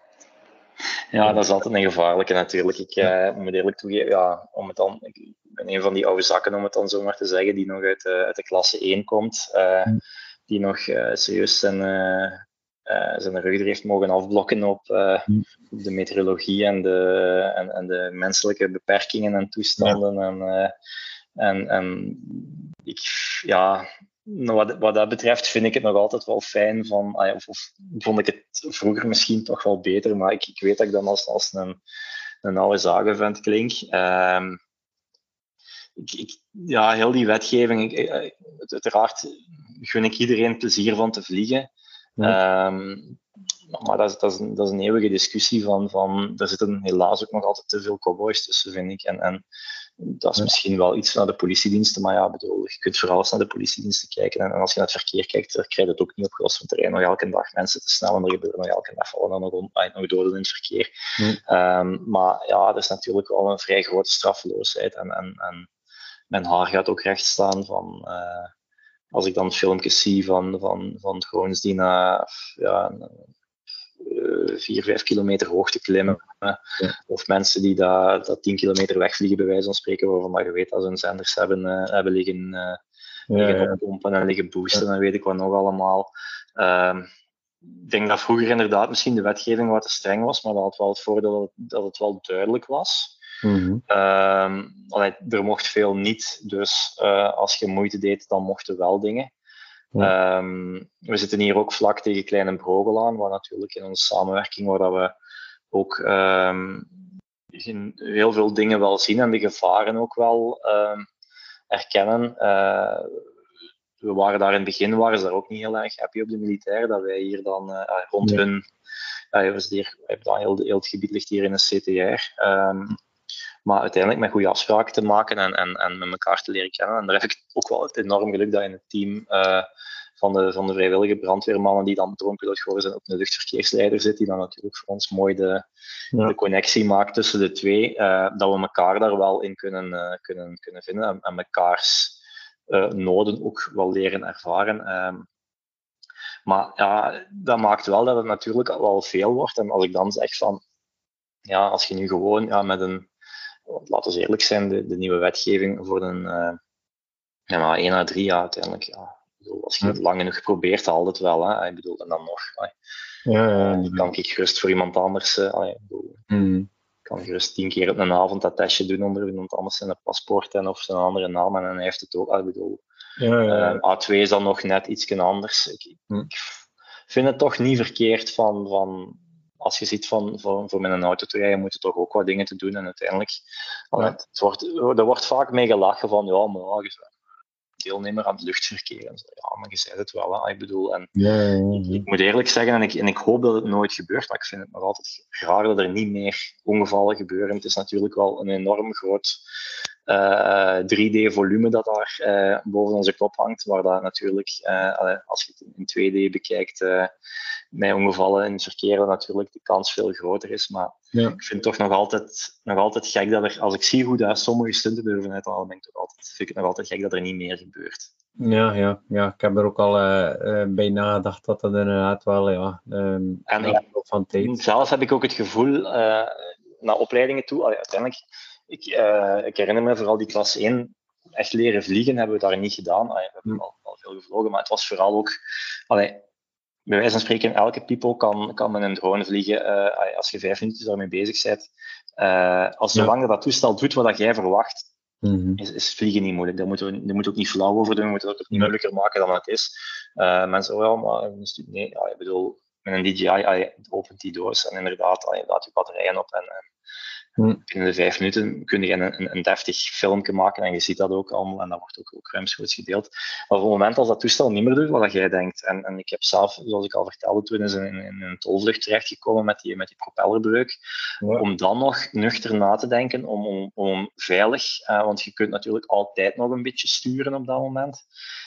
Ja, dat is altijd een gevaarlijke natuurlijk. Ik uh, moet eerlijk toegeven, ja, om het dan, ik ben een van die oude zakken, om het dan zo maar te zeggen, die nog uit, uh, uit de klasse één komt. Uh, mm. Die nog uh, serieus zijn, uh, uh, zijn rug er heeft mogen afblokken op, uh, mm. op de meteorologie en de, en, en de menselijke beperkingen en toestanden. Ja. En, uh, en, en ik, ja... Wat, wat dat betreft vind ik het nog altijd wel fijn van, of, of vond ik het vroeger misschien toch wel beter, maar ik, ik weet dat ik dan als, als een, een oude zagenvent klink. Um, ik, ik, ja, heel die wetgeving, ik, uiteraard gun ik iedereen plezier van te vliegen. Ja. Um, maar dat is, dat, is een, dat is een eeuwige discussie van, van, er zitten helaas ook nog altijd te veel cowboys tussen, vind ik. En, en Dat is Ja. misschien wel iets naar de politiediensten, maar ja, bedoel, je kunt voor alles naar de politiediensten kijken. En, en als je naar het verkeer kijkt, dan krijg je het ook niet opgelost. Want er rijden nog elke dag mensen te snel en er gebeuren nog elke dag vallen er nog, om, nog doden in het verkeer. Hm. Um, maar ja, er is natuurlijk wel een vrij grote straffeloosheid. En, en, en mijn haar gaat ook recht staan van... Uh, als ik dan filmpjes zie van, van, van drones die na ja, vier, vijf kilometer hoogte klimmen. Ja. Of mensen die dat, dat tien kilometer wegvliegen, bij wijze van spreken, waarvan je weet dat ze hun zenders hebben, uh, hebben liggen, uh, liggen ja, ja. oppompen en liggen boosten ja. en weet ik wat nog allemaal. Uh, ik denk dat vroeger inderdaad misschien de wetgeving wat te streng was, maar dat had wel het voordeel dat het, dat het wel duidelijk was. Mm-hmm. Uh, allee, er mocht veel niet, dus uh, als je moeite deed, dan mochten wel dingen. Ja. Um, we zitten hier ook vlak tegen Klein Brogel aan, waar natuurlijk in onze samenwerking, waar dat we ook um, heel veel dingen wel zien en de gevaren ook wel um, erkennen. Uh, we waren daar in het begin, waren ze daar ook niet heel erg happy op de militair, dat wij hier dan uh, rond ja. hun, uh, we hier, dan heel, heel het gebied ligt hier in een C T R. Um, Maar uiteindelijk met goede afspraken te maken en, en, en met elkaar te leren kennen. En daar heb ik ook wel het enorm geluk dat in het team uh, van, de, van de vrijwillige brandweermannen die dan dronepiloot geworden zijn, ook een luchtverkeersleider zit, die dan natuurlijk voor ons mooi de, ja. de connectie maakt tussen de twee. Uh, dat we elkaar daar wel in kunnen, uh, kunnen, kunnen vinden en, en mekaars uh, noden ook wel leren ervaren. Um, maar ja, dat maakt wel dat het natuurlijk wel veel wordt. En als ik dan zeg van, ja, als je nu gewoon ja, met een laten we eerlijk zijn, de, de nieuwe wetgeving voor een uh, ja, maar één à drie jaar uiteindelijk. Ja. Ik bedoel, als je het ja. lang genoeg probeert, haalt het wel. Hè. Ik bedoel, en dan nog. Ja, ja, uh, kan ik gerust voor iemand anders. Uh, ik bedoel, mm. kan gerust tien keer op een avond dat testje doen onder iemand anders zijn paspoort en of zijn andere naam en hij heeft het ook. Ik bedoel, ja, ja, ja. Uh, A twee is dan nog net iets anders. Ik, mm. ik vind het toch niet verkeerd van. van als je ziet van voor, voor met een auto te rijden, moet je toch ook wat dingen te doen. En uiteindelijk, ja. het, het wordt, er wordt vaak mee gelachen van, ja, maar ja, je bent deelnemer aan het luchtverkeer. En zo. Ja, maar je zei het wel, hè. Ik bedoel, en ja, ja, ja. Ik, ik moet eerlijk zeggen, en ik, en ik hoop dat het nooit gebeurt, maar ik vind het nog altijd raar dat er niet meer ongevallen gebeuren. Het is natuurlijk wel een enorm groot uh, drie D-volume dat daar uh, boven onze kop hangt, waar dat natuurlijk, uh, als je het in twee D bekijkt, uh, met ongevallen in het verkeer dat natuurlijk de kans veel groter is. Maar ja. ik vind het toch nog altijd, nog altijd gek dat er, als ik zie hoe daar sommige stunten durven uithalen, denk ik toch altijd, vind ik het nog altijd gek dat er niet meer gebeurt. Ja, ja, ja, ik heb er ook al uh, uh, bij nagedacht dat dat inderdaad wel, ja, um, en ik, van tijd. Zelf heb ik ook het gevoel, uh, naar opleidingen toe, allee, uiteindelijk, ik, uh, ik herinner me vooral die klas één, echt leren vliegen hebben we daar niet gedaan. Allee, we hebben hm. al, al veel gevlogen, maar het was vooral ook, allee, bij wijze van spreken, elke people kan, kan met een drone vliegen uh, als je vijf minuten daarmee bezig bent. Uh, als zolang ja. dat, dat toestel doet wat jij verwacht, mm-hmm. is, is vliegen niet moeilijk. Daar moeten we, daar moeten we ook niet flauw over doen, we moeten het ook niet nee. moeilijker maken dan het is. Uh, mensen, oh ja, maar nee, ja, ik bedoul, met een D J I, je opent die doos en inderdaad, je laat je batterijen op en, en mm. binnen de vijf minuten kun je een, een, een deftig filmpje maken en je ziet dat ook allemaal en dat wordt ook, ook ruimschoots gedeeld. Maar op het moment als dat toestel niet meer doet wat jij denkt, en, en ik heb zelf, zoals ik al vertelde, toen is in, in een tolvlucht terechtgekomen met die, met die propellerbreuk, ja. om dan nog nuchter na te denken om, om, om veilig, uh, want je kunt natuurlijk altijd nog een beetje sturen op dat moment,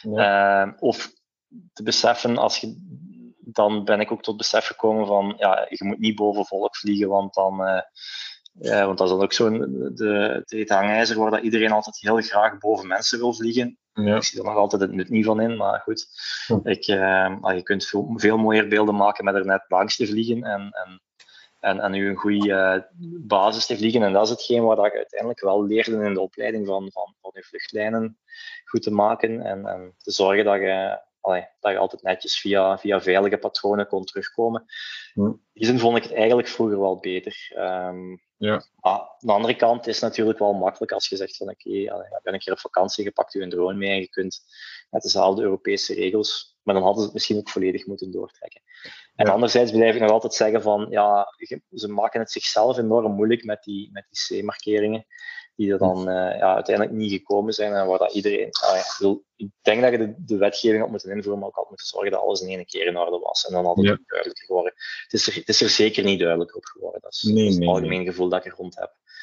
ja. uh, of te beseffen als je dan ben ik ook tot besef gekomen van, ja, je moet niet boven volk vliegen, want dan, uh, ja, want dat is dan ook zo'n, de, de, het hangijzer waar dat iedereen altijd heel graag boven mensen wil vliegen. Ja. Ik zie er nog altijd het nut niet van in, maar goed. Hm. Ik, uh, ah, je kunt veel, veel mooier beelden maken met er net langs te vliegen en, en, en, en nu een goede uh, basis te vliegen. En dat is hetgeen waar dat je uiteindelijk wel leerde in de opleiding van, van, van je vluchtlijnen goed te maken en, en te zorgen dat je Allee, dat je altijd netjes via, via veilige patronen kon terugkomen. Hm. In die zin vond ik het eigenlijk vroeger wel beter. Um, ja. Maar aan de andere kant is het natuurlijk wel makkelijk als je zegt van oké, okay, ik ben een keer op vakantie, je pakt je een drone mee en je kunt met dezelfde Europese regels, maar dan hadden ze het misschien ook volledig moeten doortrekken. En ja. anderzijds blijf ik nog altijd zeggen van ja, ze maken het zichzelf enorm moeilijk met die, met die C-markeringen. Die er dan uh, ja, uiteindelijk niet gekomen zijn en waar dat iedereen... Ah, ja, wil, ik denk dat je de, de wetgeving had moeten invoeren, maar ook had moeten zorgen dat alles in één keer in orde was. En dan had het ja. ook duidelijker geworden. Het is, er, het is er zeker niet duidelijker op geworden. Dat is, nee, dat is het nee, algemeen nee. gevoel dat ik er rond heb.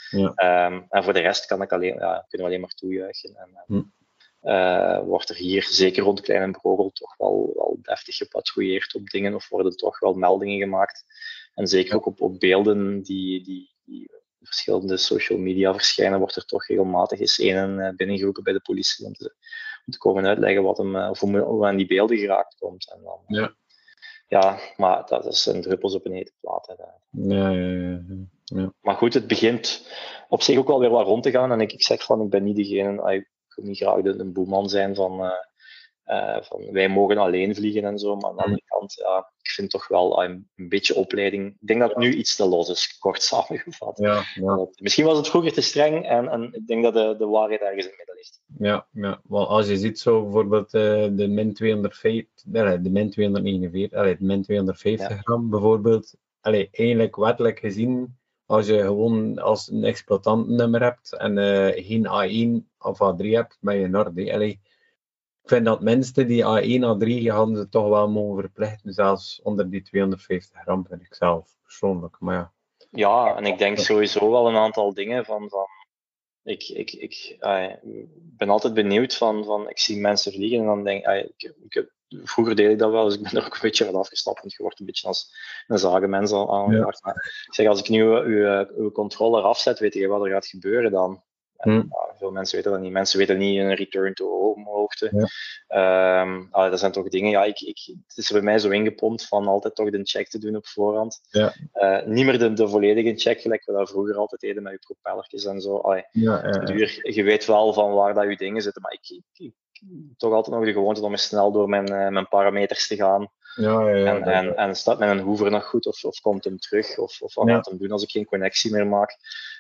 Ja. Um, en voor de rest kan ik alleen, ja, kunnen we alleen maar toejuichen. En, Hm. uh, wordt er hier, zeker rond Klein en Brogel, toch wel, wel deftig gepatrouilleerd op dingen, of worden toch wel meldingen gemaakt. En zeker Ja. ook op, op beelden die, die, die verschillende social media verschijnen, wordt er toch regelmatig eens een binnengeroepen bij de politie om te, om te komen uitleggen wat hem, of hoe, hoe aan die beelden geraakt komt. En dan, ja. ja, maar dat is een druppels op een hete plaat. Ja, ja, ja, ja. Maar goed, het begint op zich ook wel weer wat rond te gaan. En ik, ik zeg van, ik ben niet degene, ik wil niet graag de, een boeman zijn van, uh, uh, van wij mogen alleen vliegen en zo. Maar aan de andere kant, ja, ik vind toch wel uh, een beetje opleiding. Ik denk dat het nu iets te los is, kort samengevat. Ja, ja. Misschien was het vroeger te streng en, en ik denk dat de, de waarheid ergens in het midden ligt. Ja, ja, want als je ziet zo bijvoorbeeld uh, de min tweehonderdvijftig, de min tweehonderdnegenenveertig, allee, de min tweehonderdvijftig ja. gram bijvoorbeeld, allee, eigenlijk wettelijk gezien, als je gewoon als een exploitantennummer hebt en uh, geen A één of A drie hebt, ben je in orde. Allee, ik vind dat mensen die A één, A drie gaan ze toch wel mogen verplichten, zelfs onder die tweehonderdvijftig gram, vind ik zelf persoonlijk. Maar ja. Ja, en ik denk sowieso wel een aantal dingen van, van ik, ik, ik uh, ben altijd benieuwd van, van, ik zie mensen vliegen en dan denk uh, ik, ik, vroeger deed ik dat wel, dus ik ben er ook een beetje van afgestapt, want je wordt een beetje als een zagenmens aangebracht. Ja. Ik zeg, als ik nu uw, uw, uw controller afzet, weet je wat er gaat gebeuren dan? En, Hmm. ja, veel mensen weten dat niet. Mensen weten niet een return to home hoogte. Ja. Um, ah, dat zijn toch dingen, ja, ik, ik, het is bij mij zo ingepompt van altijd toch de check te doen op voorhand. Ja. Uh, niet meer de, de volledige check, gelijk we dat vroeger altijd deden met je propellertjes en zo. Allee, ja, ja, ja. Duur, je weet wel van waar dat je dingen zitten, maar ik, ik, ik toch altijd nog de gewoonte om eens snel door mijn, uh, mijn parameters te gaan. Ja, ja, ja, en, en, en staat mijn hoever nog goed of, of komt hem terug of, of wat ja. gaat hem doen als ik geen connectie meer maak.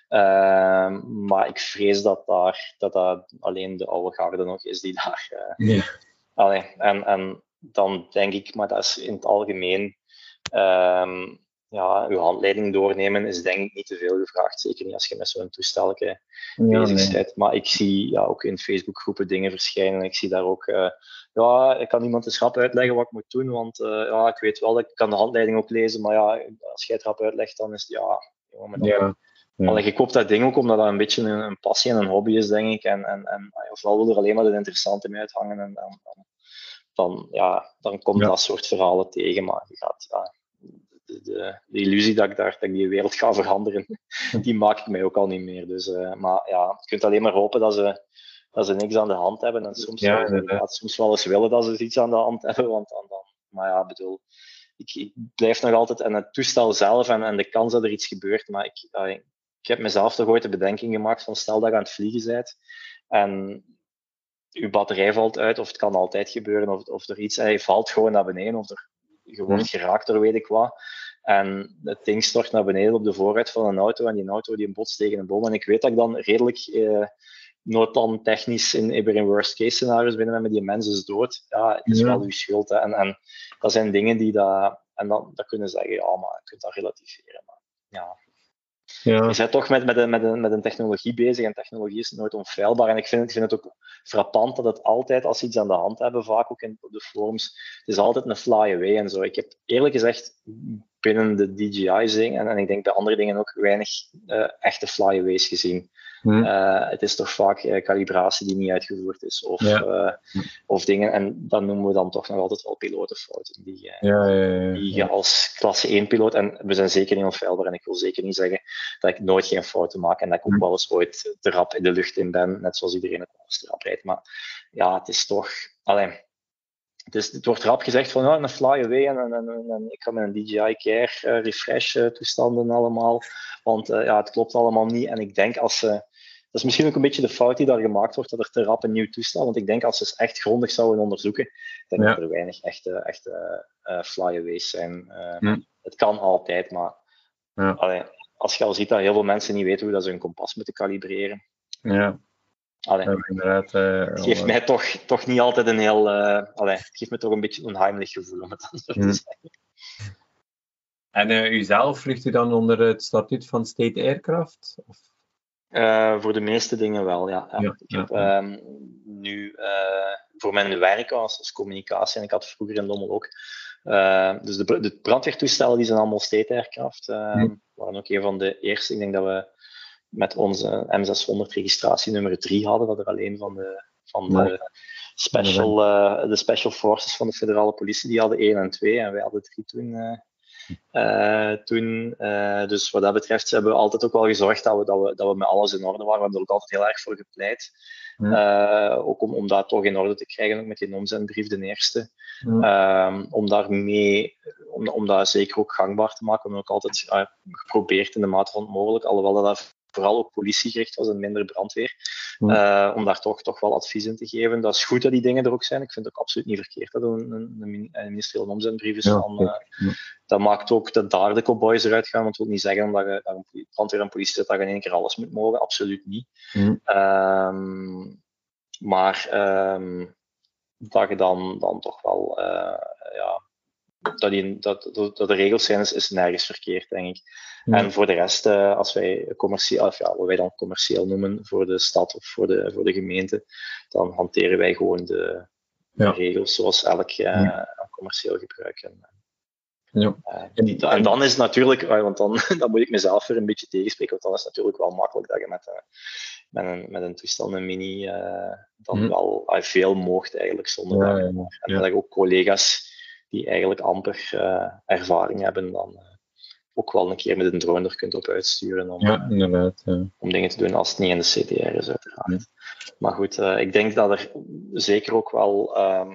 Uh, maar ik vrees dat daar dat, dat alleen de oude garde nog is die daar. Uh, ja. Allee, en, en dan denk ik, maar dat is in het algemeen. Um, ja, uw handleiding doornemen is denk ik niet te veel gevraagd. Zeker niet als je met zo'n toestelje ja, bezig bent. Nee. Maar ik zie ja, ook in Facebookgroepen dingen verschijnen. Ik zie daar ook, uh, ja, ik kan iemand eens rap uitleggen wat ik moet doen. Want uh, ja, ik weet wel, dat ik kan de handleiding ook lezen. Maar ja, als jij het rap uitlegt, dan is het ja. Jongen, dan, ja, ja. Allee, je koopt dat ding ook omdat dat een beetje een, een passie en een hobby is, denk ik. En, en, en ofwel wil er alleen maar de interessante mee uithangen. En dan, dan, dan, ja, dan komt ja. dat soort verhalen tegen. Maar je gaat, ja, De, de, de illusie dat ik, daar, dat ik die wereld ga veranderen, die maak ik mij ook al niet meer. Dus, uh, maar ja, je kunt alleen maar hopen dat ze, dat ze niks aan de hand hebben. En soms, ja, wel, ja, soms wel eens willen dat ze iets aan de hand hebben. Want dan, dan, maar ja, bedoel, ik, ik blijf nog altijd, en het toestel zelf en, en de kans dat er iets gebeurt, maar ik, uh, ik heb mezelf toch ooit de bedenking gemaakt van stel dat je aan het vliegen bent en je batterij valt uit, of het kan altijd gebeuren, of, of er iets, hij valt gewoon naar beneden, of er je wordt geraakt door weet ik wat. En het ding stort naar beneden op de voorruit van een auto en die auto die botst tegen een boom. En ik weet dat ik dan redelijk eh, noodplan technisch in, in worst case scenario's binnen met die mensen is dood. Ja, het is ja. wel uw schuld. Hè. En, en dat zijn dingen die dat... En dan dat kunnen zeggen, ja, maar je kunt dat relativeren. Maar, ja. Ja. Je bent toch met, met, een, met, een, met een technologie bezig en technologie is nooit onfeilbaar. En ik vind, ik vind het ook frappant dat het altijd, als ze iets aan de hand hebben, vaak ook in op de forums, het is altijd een fly away en zo. Ik heb eerlijk gezegd binnen de D J I's en, en ik denk bij andere dingen ook weinig uh, echte fly aways gezien. Hmm. Uh, het is toch vaak uh, calibratie die niet uitgevoerd is of, ja. uh, of dingen. En dat noemen we dan toch nog altijd wel pilotenfouten. Die, uh, ja, ja, ja, die je als klasse één piloot, en we zijn zeker niet onfeilbaar en ik wil zeker niet zeggen dat ik nooit geen fouten maak en dat ik ook wel eens ooit te rap in de lucht in ben, net zoals iedereen het anders te rap rijdt. Maar ja, het is toch... Allee, het, is, het wordt rap gezegd van oh, een fly away en, en, en, en ik ga met een D J I care uh, refresh uh, toestanden allemaal, want uh, ja, het klopt allemaal niet. En ik denk als ze... Uh, dat is misschien ook een beetje de fout die daar gemaakt wordt, dat er te rap een nieuw toestel, want ik denk als ze echt grondig zouden onderzoeken, dan ja. dat er weinig echte, echte uh, fly-aways zijn. Uh, ja. Het kan altijd, maar ja. allee, als je al ziet dat heel veel mensen niet weten hoe dat ze hun kompas moeten kalibreren. Ja. Allee, ja, inderdaad, uh, het geeft mij toch, toch niet altijd een heel... Uh, allee, het geeft me toch een beetje een onheimelijk gevoel, om het dan zo te hmm. zeggen. En uh, u zelf vliegt u dan onder het statuut van State Aircraft? Of? Uh, voor de meeste dingen wel, ja. ja. ja ik heb ja. um, nu uh, voor mijn werk als, als communicatie, en ik had vroeger in Lommel ook, uh, dus de, de brandweertoestellen die zijn allemaal State Aircraft. Uh, ja. waren ook een van de eerste. Ik denk dat we met onze M zeshonderd registratienummer drie hadden, dat er alleen van de, van de, special, uh, de special forces van de federale politie, die hadden één en twee en wij hadden drie toen. Uh, uh, toen uh, dus wat dat betreft hebben we altijd ook wel gezorgd dat we, dat we, dat we met alles in orde waren. We hebben er ook altijd heel erg voor gepleit. Uh, ook om, om dat toch in orde te krijgen, ook met die omzendbrief, de eerste. Um, om daarmee, om, om dat zeker ook gangbaar te maken. We hebben ook altijd uh, geprobeerd in de mate van het mogelijk, alhoewel dat, dat vooral ook politiegericht was en minder brandweer, uh, om daar toch, toch wel advies in te geven. Dat is goed dat die dingen er ook zijn. Ik vind het ook absoluut niet verkeerd dat er een, een, een ministeriële omzendbrief is. Ja, van, uh, ja. Dat maakt ook dat daar de cowboys eruit gaan, want het wil niet zeggen dat je dat een brandweer en politie zit, dat je in één keer alles moet mogen. Absoluut niet. Mm. Um, maar um, dat je dan, dan toch wel uh, ja, dat, die, dat, dat, dat de regels zijn, is, is nergens verkeerd, denk ik. Ja. En voor de rest, uh, als wij commercieel, of ja, wat wij dan commercieel noemen voor de stad of voor de, voor de gemeente, dan hanteren wij gewoon de, de ja. regels zoals elk uh, ja. commercieel gebruik. En, ja. uh, die, en dan is het natuurlijk, want dan, dan moet ik mezelf weer een beetje tegenspreken, want dan is het natuurlijk wel makkelijk dat je met, uh, met, een, met een toestel, een mini, uh, dan hm. wel uh, veel moogt eigenlijk zonder ja, dat. Ja, ja. En dat je ook collega's die eigenlijk amper uh, ervaring hebben, dan uh, ook wel een keer met een drone er kunt op uitsturen om, ja, inderdaad, ja. om dingen te doen als het niet in de C T R is, uiteraard. Ja. Maar goed, uh, ik denk dat er zeker ook wel um,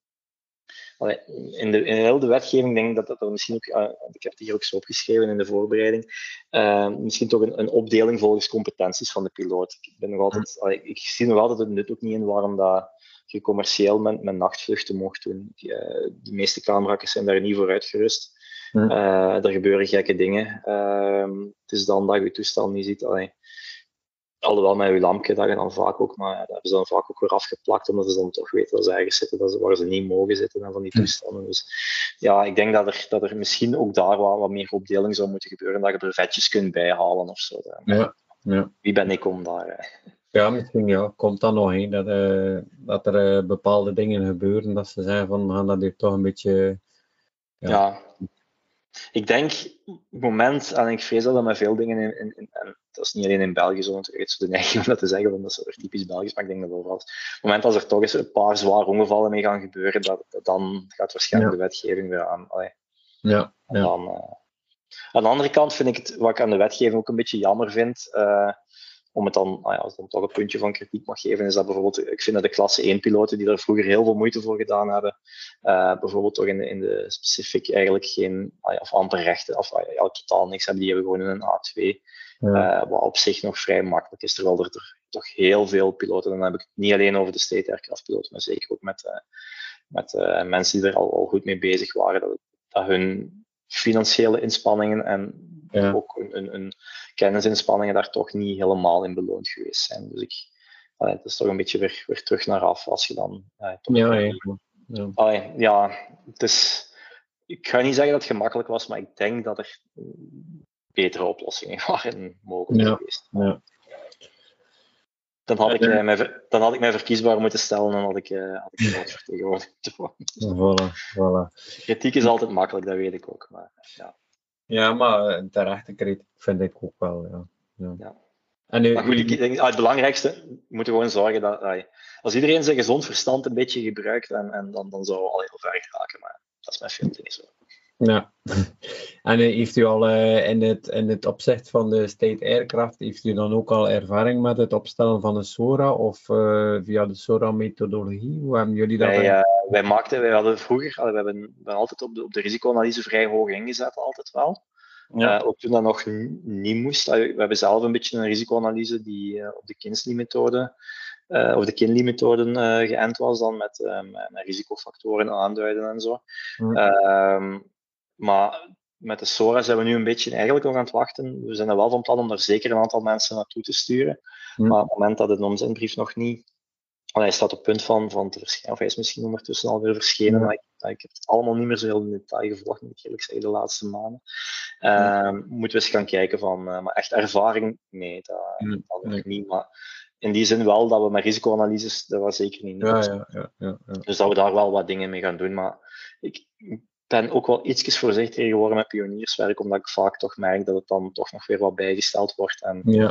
in, de, in heel de wetgeving, denk ik dat dat er misschien ook, uh, ik heb het hier ook zo opgeschreven in de voorbereiding, uh, misschien toch een, een opdeling volgens competenties van de piloot. Ik, ben nog altijd, uh, ik, ik zie nog altijd het nut ook niet in waarom dat je commercieel met, met nachtvluchten mocht doen. Die, uh, de meeste kamerhakkers zijn daar niet voor uitgerust. Uh, er gebeuren gekke dingen. Uh, het is dan dat je je toestel niet ziet. Allee, alhoewel met je lampje dat je dan vaak ook, maar dat hebben ze dan vaak ook weer afgeplakt, omdat ze dan toch weten dat ze ergens zitten dat ze, waar ze niet mogen zitten dan van die toestanden. Dus ja, ik denk dat er, dat er misschien ook daar wat, wat meer opdeling zou moeten gebeuren, dat je er vetjes kunt bijhalen of zo. Ja, ja. Wie ben ik om daar... Hè? Ja, misschien ja. Komt dan nog heen dat, uh, dat er uh, bepaalde dingen gebeuren, dat ze zeggen van, we gaan dat hier toch een beetje... Ja, ja. Ik denk, op het moment, en ik vrees dat dat met veel dingen, in, in, in, en dat is niet alleen in België zo, natuurlijk, zo de neiging om dat te zeggen, want dat is weer typisch Belgisch, maar ik denk dat overal is. Op het moment dat er toch eens een paar zware ongevallen mee gaan gebeuren, dat, dat dan gaat waarschijnlijk ja. de wetgeving weer aan. Allee. Ja, ja. Dan, uh, aan de andere kant vind ik het, wat ik aan de wetgeving ook een beetje jammer vind, uh, om het dan, nou ja, als ik dan toch een puntje van kritiek mag geven, is dat bijvoorbeeld, ik vind dat de klasse één piloten die er vroeger heel veel moeite voor gedaan hebben, uh, bijvoorbeeld toch in de, in de specifiek eigenlijk geen, of amper rechten, of ja, totaal niks hebben, die hebben gewoon een A twee, ja. uh, wat op zich nog vrij makkelijk is, terwijl er, er toch heel veel piloten, dan heb ik het niet alleen over de state aircraft piloten, maar zeker ook met, uh, met uh, mensen die er al, al goed mee bezig waren, dat, dat hun financiële inspanningen en ja. ook een, een, een kennisinspanningen daar toch niet helemaal in beloond geweest zijn. Dus ik, allee, het is toch een beetje weer, weer terug naar af als je dan... Allee, toch ja, ja. Ja. Allee, ja, het is... Ik ga niet zeggen dat het gemakkelijk was, maar ik denk dat er betere oplossingen waren mogelijk ja. geweest. Ja. Dan had, ik, uh, mij, dan had ik mij verkiesbaar moeten stellen en had ik, uh, had ik het vertegenwoordigd. Voilà, voilà. Kritiek is altijd makkelijk, dat weet ik ook. Maar, ja. Ja, maar terechte kritiek vind ik ook wel, ja. ja. ja. En nu, maar goed, ik denk, het belangrijkste, we moeten gewoon zorgen dat, ay, als iedereen zijn gezond verstand een beetje gebruikt, en, en dan, dan zou we al heel ver geraken, maar dat is met veel dingen zo. Ja, en uh, heeft u al uh, in, het, in het opzicht van de State Aircraft, heeft u dan ook al ervaring met het opstellen van een SORA of uh, via de SORA-methodologie? Hoe hebben jullie dat? Wij, uh, wij maakten, wij hadden vroeger, we hebben, we hebben altijd op de, op de risicoanalyse vrij hoog ingezet, altijd wel. Ja. Uh, ook toen dat nog n- niet moest. Uh, we hebben zelf een beetje een risicoanalyse die uh, op de Kinsley-methode uh, of de Kinley-methoden uh, geënt was, dan met, uh, met, met risicofactoren aanduiden en zo. Ja. Uh, maar met de SORA zijn we nu een beetje eigenlijk nog aan het wachten. We zijn er wel van plan om daar zeker een aantal mensen naartoe te sturen. Ja. Maar op het moment dat de omzendbrief nog niet... Hij staat op punt van, van te verschijnen, of hij is misschien ondertussen alweer verschenen, ja. maar ik, ik heb het allemaal niet meer zo heel in detail gevolgd, moet ik eerlijk zeggen, de laatste maanden. Uh, ja. Moeten we eens gaan kijken van, uh, maar echt ervaring, nee, dat, ja. dat nog nee. niet. Maar in die zin wel dat we met risicoanalyses, dat was zeker niet. Ja, ja, ja, ja, ja. Dus dat we daar wel wat dingen mee gaan doen. Maar ik ben ook wel ietsjes voorzichtiger geworden met pionierswerk, omdat ik vaak toch merk dat het dan toch nog weer wat bijgesteld wordt. En, ja.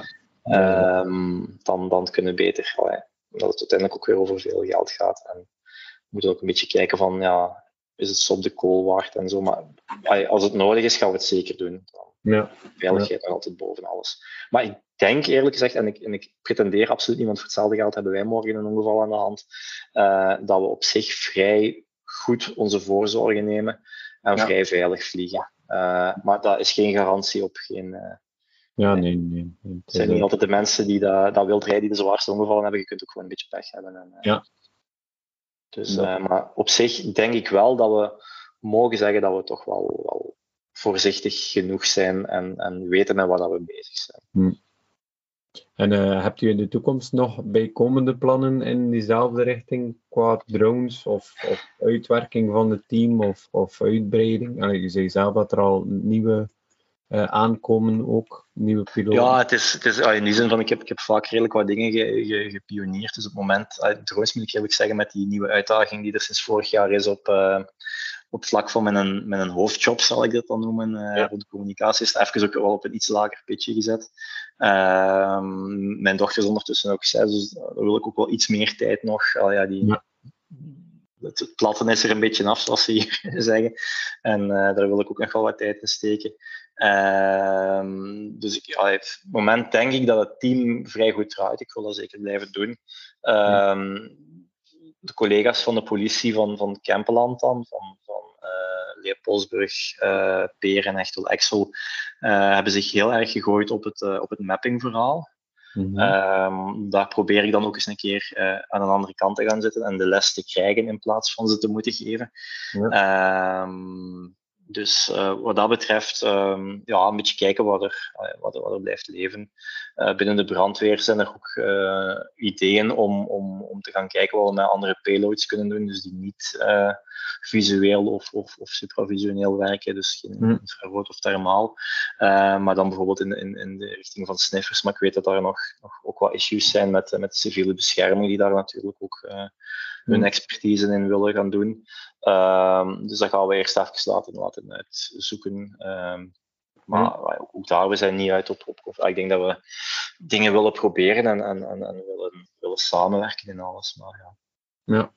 Ja. Um, dan, dan kunnen we beter, allee, omdat het uiteindelijk ook weer over veel geld gaat. En we moeten ook een beetje kijken van, ja, is het op de kool waard en zo. Maar allee, als het nodig is, gaan we het zeker doen. Ja. Veiligheid nog altijd boven alles. Maar ik denk eerlijk gezegd, en ik, en ik pretendeer absoluut niet, want voor hetzelfde geld hebben wij morgen een ongeval aan de hand, uh, dat we op zich vrij goed onze voorzorgen nemen en Ja. vrij veilig vliegen. Uh, maar dat is geen garantie op geen... Uh, ja, nee, nee. nee. Het zijn niet altijd de mensen die dat, dat wild rijden die de zwaarste ongevallen hebben. Je kunt ook gewoon een beetje pech hebben. En, uh, ja. Dus, uh, maar op zich denk ik wel dat we mogen zeggen dat we toch wel, wel voorzichtig genoeg zijn en, en weten met wat we bezig zijn. Hm. En uh, hebt u in de toekomst nog bijkomende plannen in diezelfde richting qua drones of, of uitwerking van het team of, of uitbreiding? Allee, je zei zelf dat er al nieuwe uh, aankomen ook, nieuwe piloten. Ja, het is, het is in die zin van ik heb, ik heb vaak redelijk wat dingen ge, ge, gepioneerd. Dus op het moment, uh, drones moet ik eerlijk zeggen, met die nieuwe uitdaging die er sinds vorig jaar is op... Uh, op het vlak van mijn, mijn hoofdjob, zal ik dat dan noemen, uh, ja. Voor de communicatie, is het even ook wel op een iets lager pitje gezet. Uh, mijn dochter is ondertussen ook zes, dus daar wil ik ook wel iets meer tijd nog. Uh, ja, die, ja. Het, het platten is er een beetje af, zoals ze hier zeggen. En uh, daar wil ik ook nog wel wat tijd in steken. Uh, dus ik, ja, op het moment denk ik dat het team vrij goed draait. Ik wil dat zeker blijven doen. Uh, ja. De collega's van de politie van, van Kempeland dan, van, van uh, Leopoldsburg, uh, Peer en Echtel Exel, uh, hebben zich heel erg gegooid op het, uh, op het mappingverhaal. Mm-hmm. Um, daar probeer ik dan ook eens een keer uh, aan een andere kant te gaan zitten en de les te krijgen in plaats van ze te moeten geven. Ja. Um, dus uh, wat dat betreft, um, ja, een beetje kijken wat er, uh, wat er, wat er blijft leven. Uh, binnen de brandweer zijn er ook uh, ideeën om, om, om te gaan kijken wat we met andere payloads kunnen doen, dus die niet uh, visueel of, of, of supravisioneel werken, dus geen mm. infrarood of thermaal. Uh, maar dan bijvoorbeeld in, in, in de richting van sniffers, maar ik weet dat daar nog, nog ook wat issues zijn met, met de civiele bescherming, die daar natuurlijk ook uh, hun expertise in willen gaan doen. Um, dus dat gaan we eerst even laten, laten uitzoeken. Um, maar hmm. ook daar, we zijn niet uit op, op, op. Ik denk dat we dingen willen proberen en, en, en, en willen, willen samenwerken in alles. Maar ja. Ja.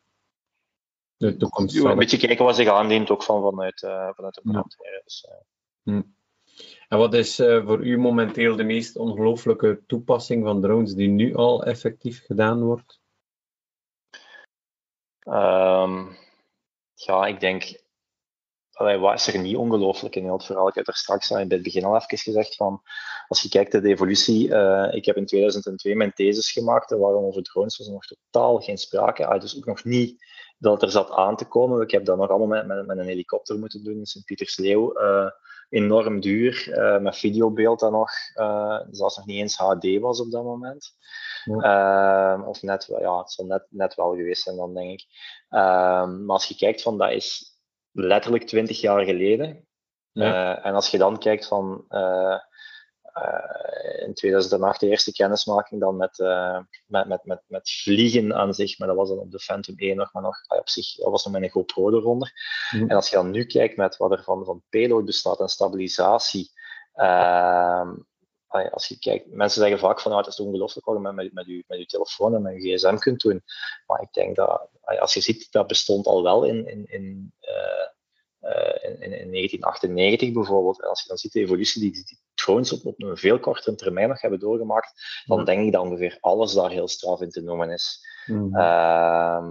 De toekomst zal een beetje kijken wat zich aandient, ook van, vanuit, uh, vanuit de brandweer. Ja. Dus, uh. hmm. En wat is uh, voor u momenteel de meest ongelooflijke toepassing van drones die nu al effectief gedaan wordt? Um, ja, ik denk, allee, wat is er niet ongelooflijk in heel het verhaal? Ik heb er straks al in het begin al even gezegd van, als je kijkt naar de evolutie, uh, ik heb in tweeduizend twee mijn thesis gemaakt, en waarom over drones was er nog totaal geen sprake. Ah, dus ook nog niet dat het er zat aan te komen. Ik heb dat nog allemaal met, met, met een helikopter moeten doen in Sint-Pietersleeuw. Uh, enorm duur, uh, met videobeeld dan nog, uh, zelfs nog niet eens H D was op dat moment. Ja. Uh, of net, ja, het zal net, net wel geweest zijn dan, denk ik. Uh, maar als je kijkt van, dat is letterlijk twintig jaar geleden. Ja. Uh, en als je dan kijkt van uh, uh, in tweeduizend acht de eerste kennismaking dan met, uh, met, met, met, met vliegen aan zich, maar dat was dan op de Phantom één nog, maar nog uh, op zich, dat was nog met een GoPro eronder. Mm. En als je dan nu kijkt met wat er van, van payload bestaat en stabilisatie, uh, als je kijkt, mensen zeggen vaak van, nou, het is ongelooflijk wat je met, met, met, je, met je telefoon en met je gsm kunt doen. Maar ik denk dat, als je ziet, dat bestond al wel in, in, in, uh, uh, in, in negentien achtennegentig bijvoorbeeld. En als je dan ziet de evolutie die, die drones op, op een veel kortere termijn nog hebben doorgemaakt, dan mm. denk ik dat ongeveer alles daar heel straf in te noemen is. Mm-hmm. Uh,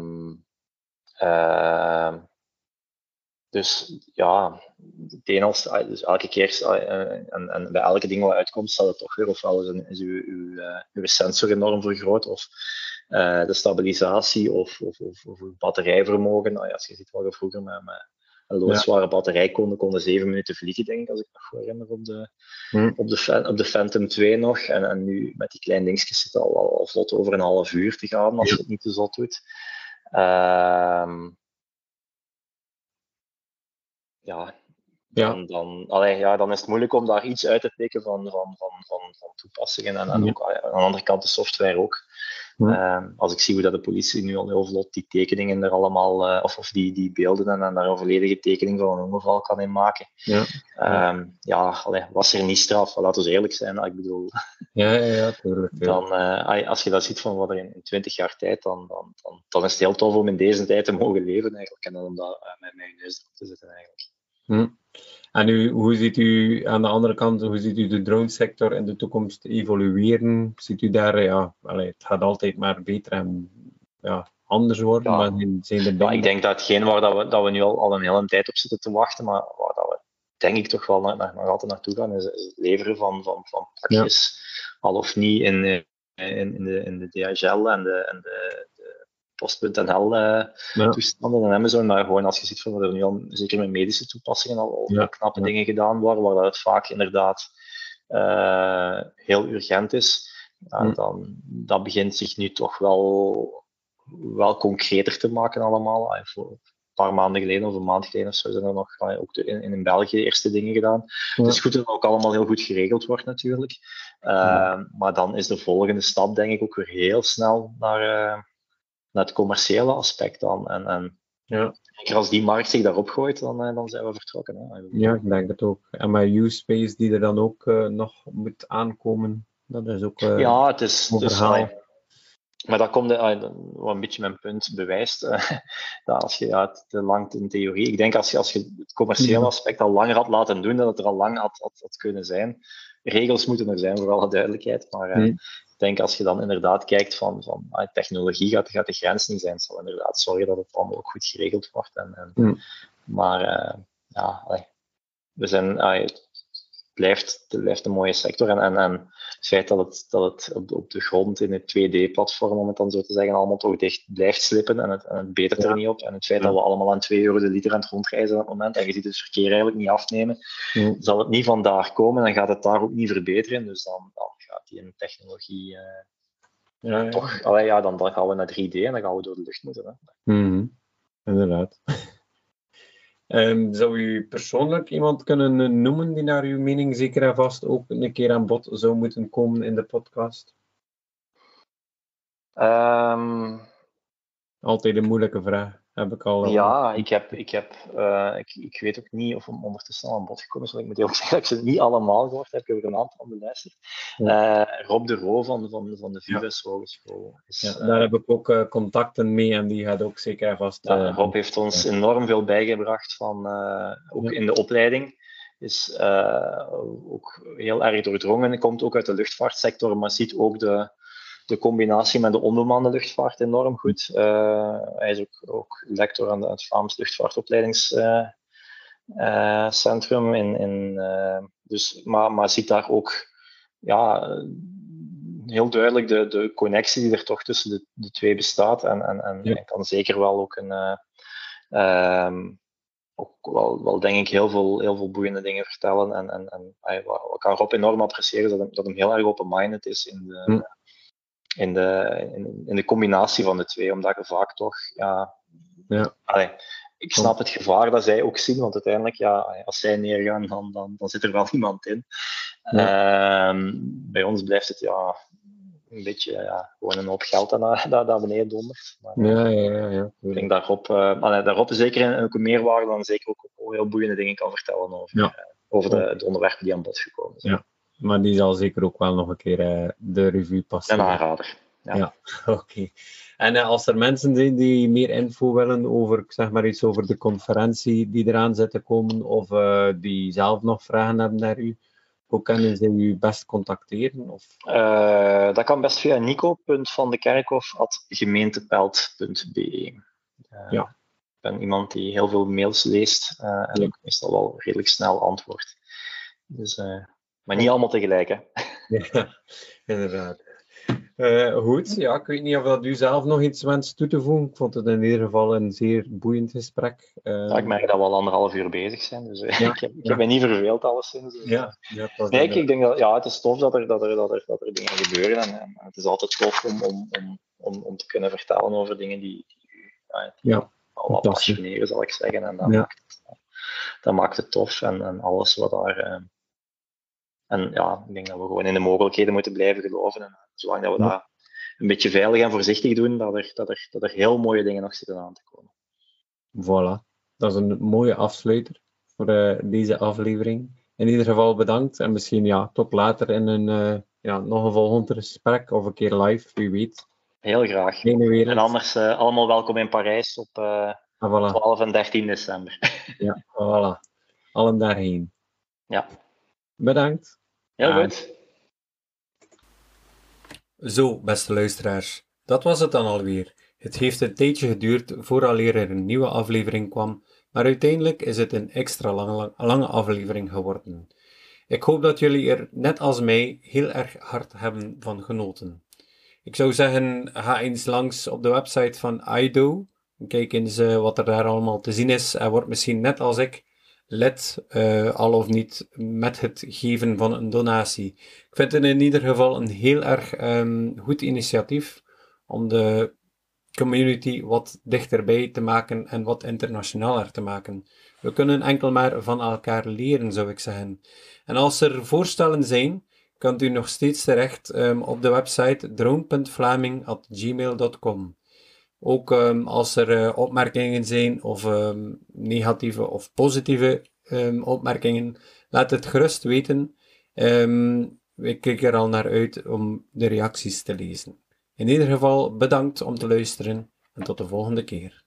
uh, Dus ja, als, dus elke keer en, en bij elke ding wat uitkomt, zal het toch weer ofwel is, een, is uw, uw, uw sensor enorm vergroot, of uh, de stabilisatie, of, of, of, of uw batterijvermogen. Nou ja, als je ziet wat je vroeger met, met een loodzware ja. batterij kon, konden zeven minuten vliegen, denk ik, als ik me nog herinner, op de, hmm. op de, op de Phantom twee nog. En, en nu met die kleine dingetjes zit het al, al, al vlot over een half uur te gaan, als ja. je het niet te zot doet. Uh, Ja, dan, ja. Dan, allee, ja, dan is het moeilijk om daar iets uit te pikken van, van, van, van, van toepassingen. En, en ook, ja. aan de andere kant de software ook. Uh, als ik zie hoe dat de politie nu al heel vlot die tekeningen er allemaal, uh, of, of die, die beelden en, en daar een volledige tekening van een ongeval kan in maken. Ja, ja. Um, ja allee, was er niet straf, laten we eerlijk zijn. Ik bedoel, ja, ja, ja, tuurlijk, tuurlijk. Dan, uh, als je dat ziet van wat er in twintig jaar tijd, dan, dan, dan, dan is het heel tof om in deze tijd te mogen leven eigenlijk. En dan om dat uh, met mijn neus erop te zetten eigenlijk. Hm. En u, hoe ziet u aan de andere kant, hoe ziet u de dronesector in de toekomst evolueren? Ziet u daar, ja, allee, het gaat altijd maar beter en ja, anders worden, ja. maar zijn er ja, ik denk dat hetgeen waar dat we, dat we nu al, al een hele tijd op zitten te wachten, maar waar dat we denk ik toch wel nog, nog altijd naartoe gaan, is, is het leveren van, van, van pakjes, ja. al of niet in, in, in, de, in de D H L en de, en de, de post punt n l uh, ja. toestanden en Amazon, maar gewoon als je ziet van er nu al, zeker met medische toepassingen, al, al ja. knappe ja. dingen gedaan worden, waar dat het vaak inderdaad uh, heel urgent is, ja, hm. dan dat begint zich nu toch wel, wel concreter te maken allemaal. Voor een paar maanden geleden of een maand geleden of zo zijn er nog ook de, in, in België de eerste dingen gedaan. Ja. Het is goed dat het ook allemaal heel goed geregeld wordt natuurlijk. Uh, ja. Maar dan is de volgende stap denk ik ook weer heel snel naar, uh, naar het commerciële aspect dan. En, en ja. als die markt zich daarop gooit, dan, uh, dan zijn we vertrokken. Hè. Ja, ik denk het ook. En met U-Space die er dan ook uh, nog moet aankomen, dat is ook uh, ja, het is, een verhaal. Het is, Maar dat komt uh, wat een beetje mijn punt bewijst. Uh, dat als je ja, te lang in theorie. Ik denk als je, als je het commerciële aspect al langer had laten doen, dat het er al lang had, had, had kunnen zijn. Regels moeten er zijn, voor alle duidelijkheid. Maar uh, mm. ik denk als je dan inderdaad kijkt van, van uh, technologie, gaat, gaat de grens niet zijn. Het zal inderdaad zorgen dat het allemaal ook goed geregeld wordt. En, en, mm. Maar uh, ja, allee, we zijn. Uh, het, Blijft, het blijft een mooie sector. En, en, en het feit dat het, dat het op, op de grond in het twee D-platform, om het dan zo te zeggen, allemaal toch dicht blijft slippen en het, en het betert ja. er niet op. En het feit ja. dat we allemaal aan twee euro de liter aan het rondreizen op het moment en je ziet het verkeer eigenlijk niet afnemen, ja. zal het niet vandaar komen en gaat het daar ook niet verbeteren. Dus dan, dan gaat die technologie uh, ja, ja. toch... Allee, ja, dan, dan gaan we naar drie D en dan gaan we door de lucht moeten. Hè. Mm-hmm. Inderdaad. Um, zou u persoonlijk iemand kunnen noemen die naar uw mening zeker en vast ook een keer aan bod zou moeten komen in de podcast? Um, Altijd een moeilijke vraag, heb ik al. Ja, ik, heb, ik, heb, uh, ik, ik weet ook niet of hem ondertussen al aan bod gekomen is, want ik moet eerlijk zeggen dat ik ze niet allemaal gehoord heb. Ik heb er een aantal beluisterd. Ja. Uh, Rob de Roo van, van, van de Vives ja. Hogeschool. Is, ja, daar uh, heb ik ook uh, contacten mee en die gaat ook zeker en vast... Ja, Rob heeft ons ja. enorm veel bijgebracht, van, uh, ook ja. in de opleiding. Is uh, ook heel erg doordrongen. Hij komt ook uit de luchtvaartsector, maar ziet ook de... de combinatie met de onbemande luchtvaart enorm goed. Uh, hij is ook, ook lector aan het Vlaams luchtvaartopleidingscentrum. Uh, uh, in, in, uh, dus, maar, maar ziet daar ook ja, heel duidelijk de, de connectie die er toch tussen de, de twee bestaat. En, en, en ja. hij kan zeker wel ook een... Uh, um, ook wel, wel denk ik heel veel, heel veel boeiende dingen vertellen. En, en, en uh, wat ik aan Rob enorm appreciëren is dat hij, dat hij heel erg open-minded is in de... Hm. In de, in, in de combinatie van de twee, omdat je vaak toch, ja, ja. Allee, ik snap het gevaar dat zij ook zien, want uiteindelijk, ja, als zij neergaan, dan, dan, dan zit er wel iemand in. Ja. Uh, bij ons blijft het, ja, een beetje, ja, gewoon een hoop geld dat naar, dat, dat beneden dondert. Maar, ja, ja, ja, ja. Ik denk daarop, uh, allee, daarop zeker een, ook een meerwaarde, dan zeker ook heel boeiende dingen kan vertellen over, ja. uh, over de, de onderwerpen die aan bod gekomen zijn. Ja. Maar die zal zeker ook wel nog een keer uh, de revue passen. Een aanrader. Ja, ja. Oké. Okay. En uh, als er mensen zijn die meer info willen over, ik zeg maar iets over de conferentie die eraan zit te komen, of uh, die zelf nog vragen hebben naar u, hoe kunnen ze u best contacteren? Of? Uh, dat kan best via nico punt van de kerkhof at gemeentepelt punt b e. Uh, ja. Ik ben iemand die heel veel mails leest uh, en ja. ook meestal wel redelijk snel antwoordt. Dus... Uh, Maar niet allemaal tegelijk, hè? Ja, inderdaad. Uh, goed, ja, ik weet niet of dat u zelf nog iets wenst toe te voegen. Ik vond het in ieder geval een zeer boeiend gesprek. Uh, ja, ik merk dat we al anderhalf uur bezig zijn, dus uh, ja, ik, heb, ik ja. heb me niet verveeld alleszins. Dus, ja, ja, nee, ik, ik denk dat ja, het is tof dat er, dat er, dat er, dat er dingen gebeuren en, en het is altijd tof om, om, om, om, om te kunnen vertellen over dingen die, die u ja, ja, al wat passioneren, zal ik zeggen. En dat, ja. maakt, het, dat maakt het tof en, en alles wat daar... Uh, En ja, ik denk dat we gewoon in de mogelijkheden moeten blijven geloven. En zolang dat we ja. dat een beetje veilig en voorzichtig doen, dat er, dat er, dat er heel mooie dingen nog zitten aan te komen. Voilà, dat is een mooie afsluiter voor uh, deze aflevering. In ieder geval bedankt en misschien ja, tot later in een, uh, ja, nog een volgend gesprek of een keer live, wie weet. Heel graag. En anders uh, allemaal welkom in Parijs op uh, ah, voilà. twaalf en dertien december. Ja, voilà. Allen daarheen. Ja. Bedankt. Heel ah. goed. Zo, beste luisteraars, dat was het dan alweer. Het heeft een tijdje geduurd vooraleer er een nieuwe aflevering kwam, maar uiteindelijk is het een extra lange, lange aflevering geworden. Ik hoop dat jullie er, net als mij, heel erg hard hebben van genoten. Ik zou zeggen, ga eens langs op de website van I D O. Kijk eens uh, wat er daar allemaal te zien is en word misschien net als ik lid, uh, al of niet, met het geven van een donatie. Ik vind het in ieder geval een heel erg um, goed initiatief om de community wat dichterbij te maken en wat internationaler te maken. We kunnen enkel maar van elkaar leren, zou ik zeggen. En als er voorstellen zijn, kunt u nog steeds terecht um, op de website drone punt vlaming at gmail punt com. Ook um, als er uh, opmerkingen zijn of um, negatieve of positieve um, opmerkingen, laat het gerust weten. Um, ik kijk er al naar uit om de reacties te lezen. In ieder geval bedankt om te luisteren en tot de volgende keer.